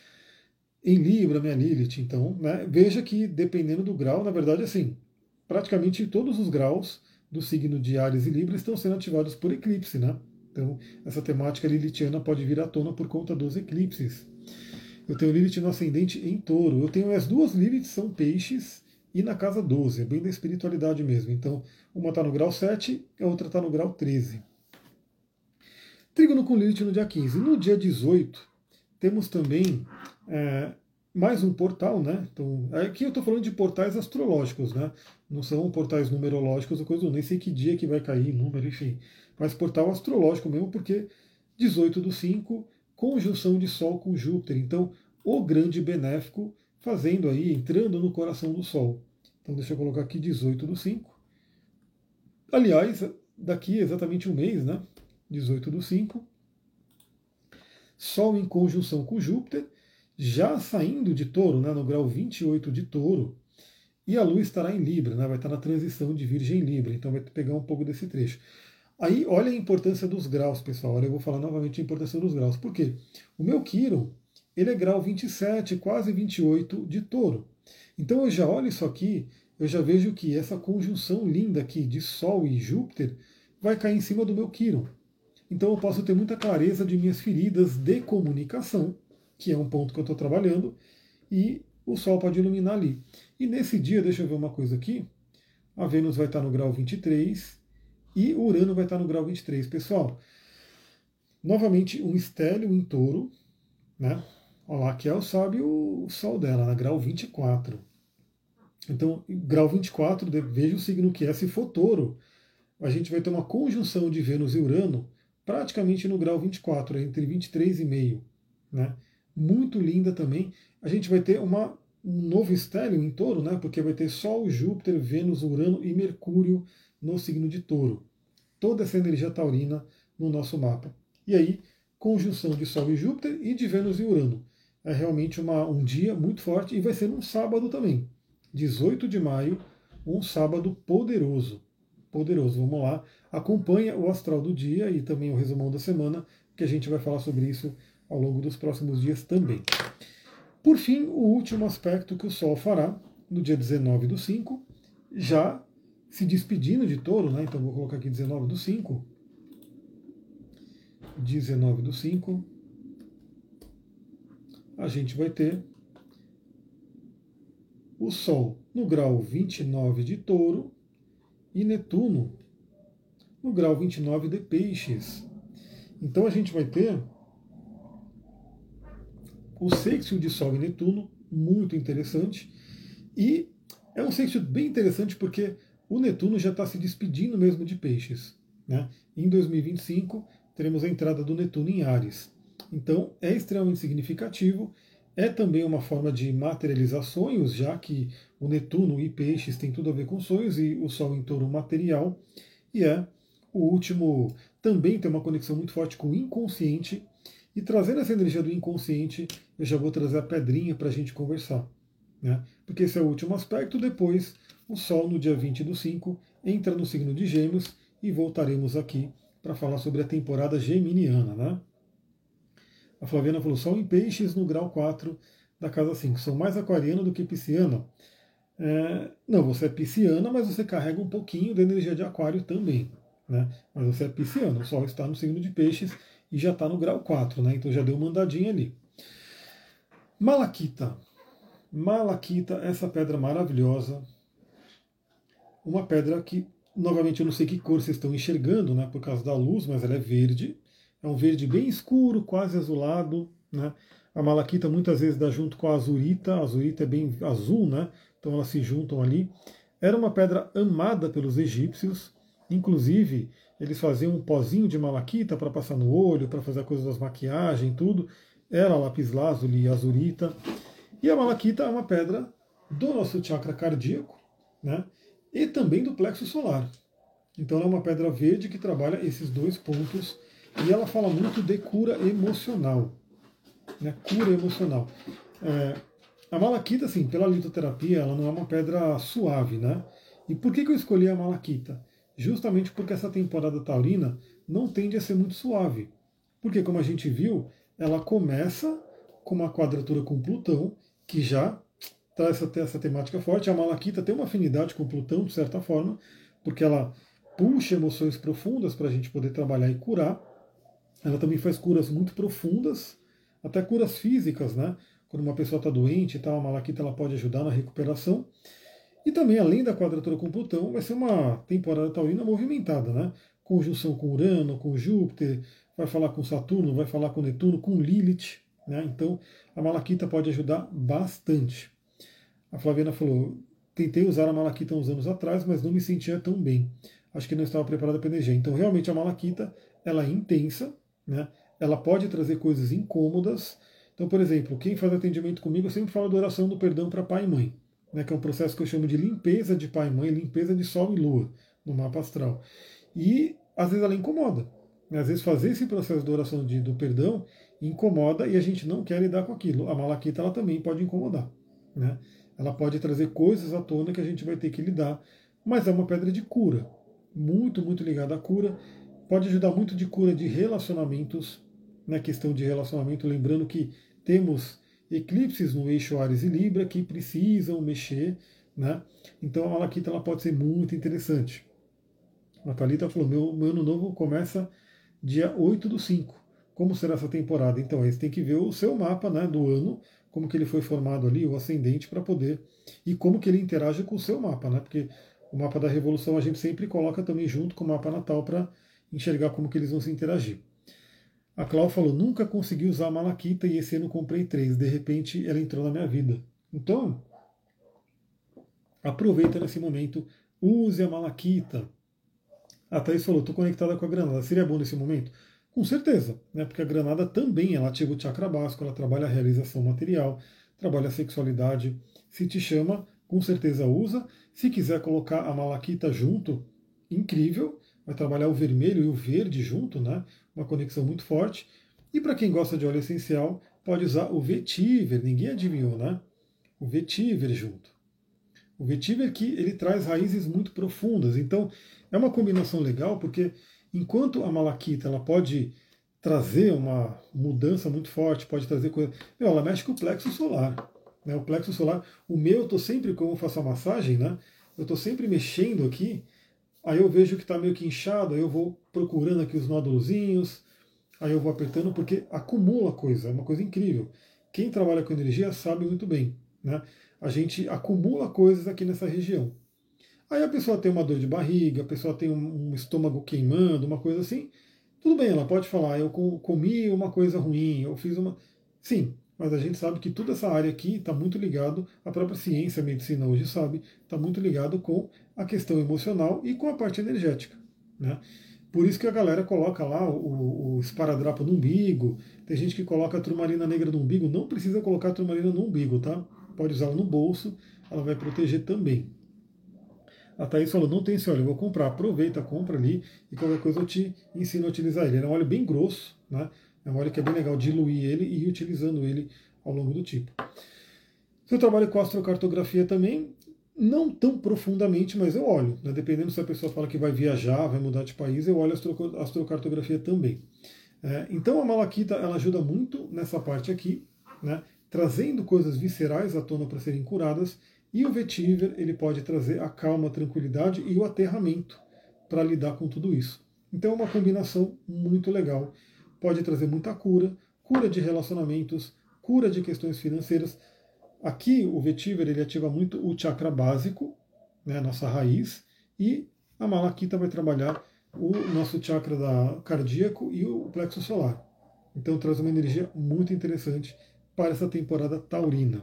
Em Libra, minha Lilith, então, né, veja que dependendo do grau, na verdade, assim, praticamente todos os graus do signo de Áries e Libra estão sendo ativados por eclipse, né? Então, essa temática lilithiana pode vir à tona por conta dos eclipses. Eu tenho Lilith no ascendente em touro. Eu tenho as duas Liliths, são peixes, e na casa 12, é bem da espiritualidade mesmo. Então, uma está no grau 7, a outra está no grau 13. Trígono com Lilith no dia 15. No dia 18, temos também mais um portal, né? Então, aqui eu estou falando de portais astrológicos, né? Não são portais numerológicos ou coisa, nem sei que dia que vai cair, número, enfim. Mas portal astrológico mesmo, porque 18/5, conjunção de Sol com Júpiter. Então, o grande benéfico fazendo aí, entrando no coração do Sol. Então, deixa eu colocar aqui 18/5. Aliás, daqui exatamente um mês, né? 18/5. Sol em conjunção com Júpiter, já saindo de Touro, né, no grau 28 de Touro, e a Lua estará em Libra, né, vai estar na transição de Virgem em Libra, então vai pegar um pouco desse trecho. Aí, olha a importância dos graus, pessoal. Olha, eu vou falar novamente a importância dos graus. Por quê? O meu Quiron, ele é grau 27, quase 28 de Touro. Então eu já olho isso aqui, eu já vejo que essa conjunção linda aqui de Sol e Júpiter vai cair em cima do meu Quiron. Então eu posso ter muita clareza de minhas feridas de comunicação, que é um ponto que eu estou trabalhando, e o Sol pode iluminar ali. E nesse dia, deixa eu ver uma coisa aqui, a Vênus vai estar no grau 23 e o Urano vai estar no grau 23. Pessoal, Novamente, um estélio em touro, né? Olha lá, que é o Sol dela, na grau 24. Então, grau 24, veja o signo que é. Se for touro, a gente vai ter uma conjunção de Vênus e Urano praticamente no grau 24, entre 23,5. Né? Muito linda também. A gente vai ter um novo estélio em touro, né? Porque vai ter Sol, Júpiter, Vênus, Urano e Mercúrio no signo de touro. Toda essa energia taurina no nosso mapa. E aí, conjunção de Sol e Júpiter e de Vênus e Urano. É realmente um dia muito forte e vai ser um sábado também. 18 de maio, um sábado poderoso. Poderoso, vamos lá. Acompanha o astral do dia e também o resumão da semana, que a gente vai falar sobre isso ao longo dos próximos dias também. Por fim, o último aspecto que o Sol fará no dia 19 do 5, já se despedindo de touro, né? Então vou colocar aqui 19 do 5. 19 do 5. A gente vai ter o Sol no grau 29 de touro e Netuno no grau 29 de peixes. Então a gente vai ter o sextil de Sol e Netuno, muito interessante. E é um sextil bem interessante porque o Netuno já está se despedindo mesmo de peixes. Né? Em 2025 teremos a entrada do Netuno em Áries. Então é extremamente significativo. É também uma forma de materializar sonhos, já que o Netuno e peixes tem tudo a ver com sonhos e o Sol em touro material. E é o último, também tem uma conexão muito forte com o inconsciente. E trazendo essa energia do inconsciente, eu já vou trazer a pedrinha para a gente conversar. Né? Porque esse é o último aspecto. Depois, o Sol, no dia 20 do 5, entra no signo de Gêmeos e voltaremos aqui para falar sobre a temporada geminiana. Né? A Flaviana falou: Sol em Peixes no grau 4 da casa 5. Sou mais aquariana do que pisciana. Não, você é pisciana, mas você carrega um pouquinho da energia de aquário também. Né? Mas você é pisciana, o Sol está no signo de Peixes e já está no grau 4, né? Então já deu uma andadinha ali. Malaquita. Malaquita, essa pedra maravilhosa. Uma pedra que, novamente, eu não sei que cor vocês estão enxergando, né? Por causa da luz, mas ela é verde. É um verde bem escuro, quase azulado. Né? A malaquita muitas vezes dá junto com a azurita. A azurita é bem azul, né? Então elas se juntam ali. Era uma pedra amada pelos egípcios. Inclusive, eles faziam um pozinho de malaquita para passar no olho, para fazer a coisa das maquiagens, tudo. Era lapislázuli e azurita. E a malaquita é uma pedra do nosso chakra cardíaco, né? E também do plexo solar. Então ela é uma pedra verde que trabalha esses dois pontos e ela fala muito de cura emocional. Né? Cura emocional. A malaquita, assim, pela litoterapia, ela não é uma pedra suave, né? E por que eu escolhi a malaquita? Justamente porque essa temporada taurina não tende a ser muito suave. Porque, como a gente viu, ela começa com uma quadratura com Plutão, que já traz essa temática forte. A malaquita tem uma afinidade com Plutão, de certa forma, porque ela puxa emoções profundas para a gente poder trabalhar e curar. Ela também faz curas muito profundas, até curas físicas, né? Quando uma pessoa está doente e tal, a malaquita ela pode ajudar na recuperação. E também, além da quadratura com Plutão, vai ser uma temporada taurina movimentada, né? Conjunção com Urano, com Júpiter, vai falar com Saturno, vai falar com Netuno, com Lilith, né? Então, a malaquita pode ajudar bastante. A Flaviana falou: tentei usar a malaquita uns anos atrás, mas não me sentia tão bem. Acho que não estava preparada para energia. Então, realmente, a malaquita ela é intensa, né? Ela pode trazer coisas incômodas. Então, por exemplo, quem faz atendimento comigo, eu sempre falo da oração do perdão para pai e mãe, né? Que é um processo que eu chamo de limpeza de pai e mãe, limpeza de sol e lua no mapa astral. E às vezes ela incomoda. Né? Às vezes fazer esse processo de oração do perdão incomoda e a gente não quer lidar com aquilo. A malaquita ela também pode incomodar. Né? Ela pode trazer coisas à tona que a gente vai ter que lidar, mas é uma pedra de cura, muito, muito ligada à cura. Pode ajudar muito de cura de relacionamentos, na questão de relacionamento, lembrando que temos eclipses no eixo Áries e Libra que precisam mexer, né? Então a malaquita ela pode ser muito interessante. A Thalita falou: meu ano novo começa dia 8 do 5. Como será essa temporada? Então, aí você tem que ver o seu mapa, né, do ano, como que ele foi formado ali, o ascendente, para poder. E como que ele interage com o seu mapa, né? Porque o mapa da Revolução a gente sempre coloca também junto com o mapa natal para enxergar como que eles vão se interagir. A Clau falou, nunca consegui usar a malaquita e esse ano comprei 3. De repente ela entrou na minha vida. Então, aproveita nesse momento, use a malaquita. A Thaís falou, estou conectada com a granada. Seria bom nesse momento? Com certeza, né? Porque a granada também ela ativa o chakra básico, ela trabalha a realização material, trabalha a sexualidade. Se te chama, com certeza usa. Se quiser colocar a malaquita junto, incrível. Vai trabalhar o vermelho e o verde junto, né? Uma conexão muito forte. E para quem gosta de óleo essencial, pode usar o vetiver. Ninguém adivinhou, né? O vetiver junto. O vetiver que ele traz raízes muito profundas. Então, é uma combinação legal porque enquanto a malaquita ela pode trazer uma mudança muito forte, pode trazer coisa. Ela mexe com o plexo solar. Né? O plexo solar, o meu, eu estou sempre, como eu faço a massagem, né? Eu estou sempre mexendo aqui, aí eu vejo que está meio que inchado, aí eu vou procurando aqui os nódulozinhos, aí eu vou apertando, porque acumula coisa, é uma coisa incrível. Quem trabalha com energia sabe muito bem. Né? A gente acumula coisas aqui nessa região. Aí a pessoa tem uma dor de barriga, a pessoa tem um estômago queimando, uma coisa assim. Tudo bem, ela pode falar, eu comi uma coisa ruim, eu fiz uma. Sim, mas a gente sabe que toda essa área aqui está muito ligado, a própria ciência, a medicina hoje sabe, está muito ligado com a questão emocional e com a parte energética. Né? Por isso que a galera coloca lá o esparadrapo no umbigo, tem gente que coloca a turmalina negra no umbigo, não precisa colocar a turmalina no umbigo, tá? Pode usá-la no bolso, ela vai proteger também. A Thaís falou, não tem esse óleo, eu vou comprar. Aproveita, compra ali e qualquer coisa eu te ensino a utilizar ele. Ele é um óleo bem grosso, né? É um óleo que é bem legal diluir ele e ir utilizando ele ao longo do tipo. Eu trabalho com astrocartografia também, não tão profundamente, mas eu olho. Né? Dependendo se a pessoa fala que vai viajar, vai mudar de país, eu olho a astrocartografia também. Então a malaquita ela ajuda muito nessa parte aqui, né? Trazendo coisas viscerais à tona para serem curadas. E o vetiver ele pode trazer a calma, a tranquilidade e o aterramento para lidar com tudo isso. Então é uma combinação muito legal. Pode trazer muita cura, cura de relacionamentos, cura de questões financeiras. Aqui o vetiver ele ativa muito o chakra básico, né, nossa raiz, e a malaquita vai trabalhar o nosso chakra cardíaco e o plexo solar. Então traz uma energia muito interessante para essa temporada taurina.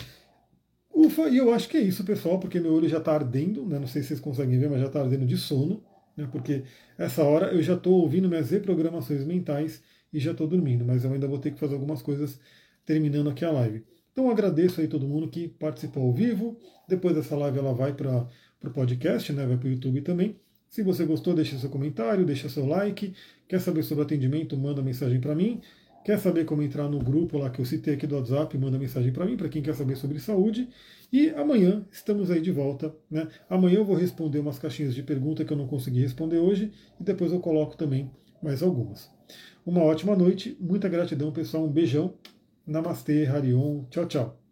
Ufa, e eu acho que é isso, pessoal, porque meu olho já está ardendo, né? Não sei se vocês conseguem ver, mas já está ardendo de sono, né? Porque essa hora eu já estou ouvindo minhas reprogramações mentais e já estou dormindo, mas eu ainda vou ter que fazer algumas coisas terminando aqui a live. Então agradeço aí todo mundo que participou ao vivo. Depois dessa live ela vai para o podcast, né? Vai para o YouTube também. Se você gostou, deixa seu comentário, deixa seu like. Quer saber sobre atendimento, manda mensagem para mim. Quer saber como entrar no grupo lá que eu citei aqui do WhatsApp, manda mensagem para mim, para quem quer saber sobre saúde. E amanhã estamos aí de volta. Né? Amanhã eu vou responder umas caixinhas de pergunta que eu não consegui responder hoje e depois eu coloco também mais algumas. Uma ótima noite, muita gratidão, pessoal. Um beijão. Namastê, Harion. Tchau, tchau.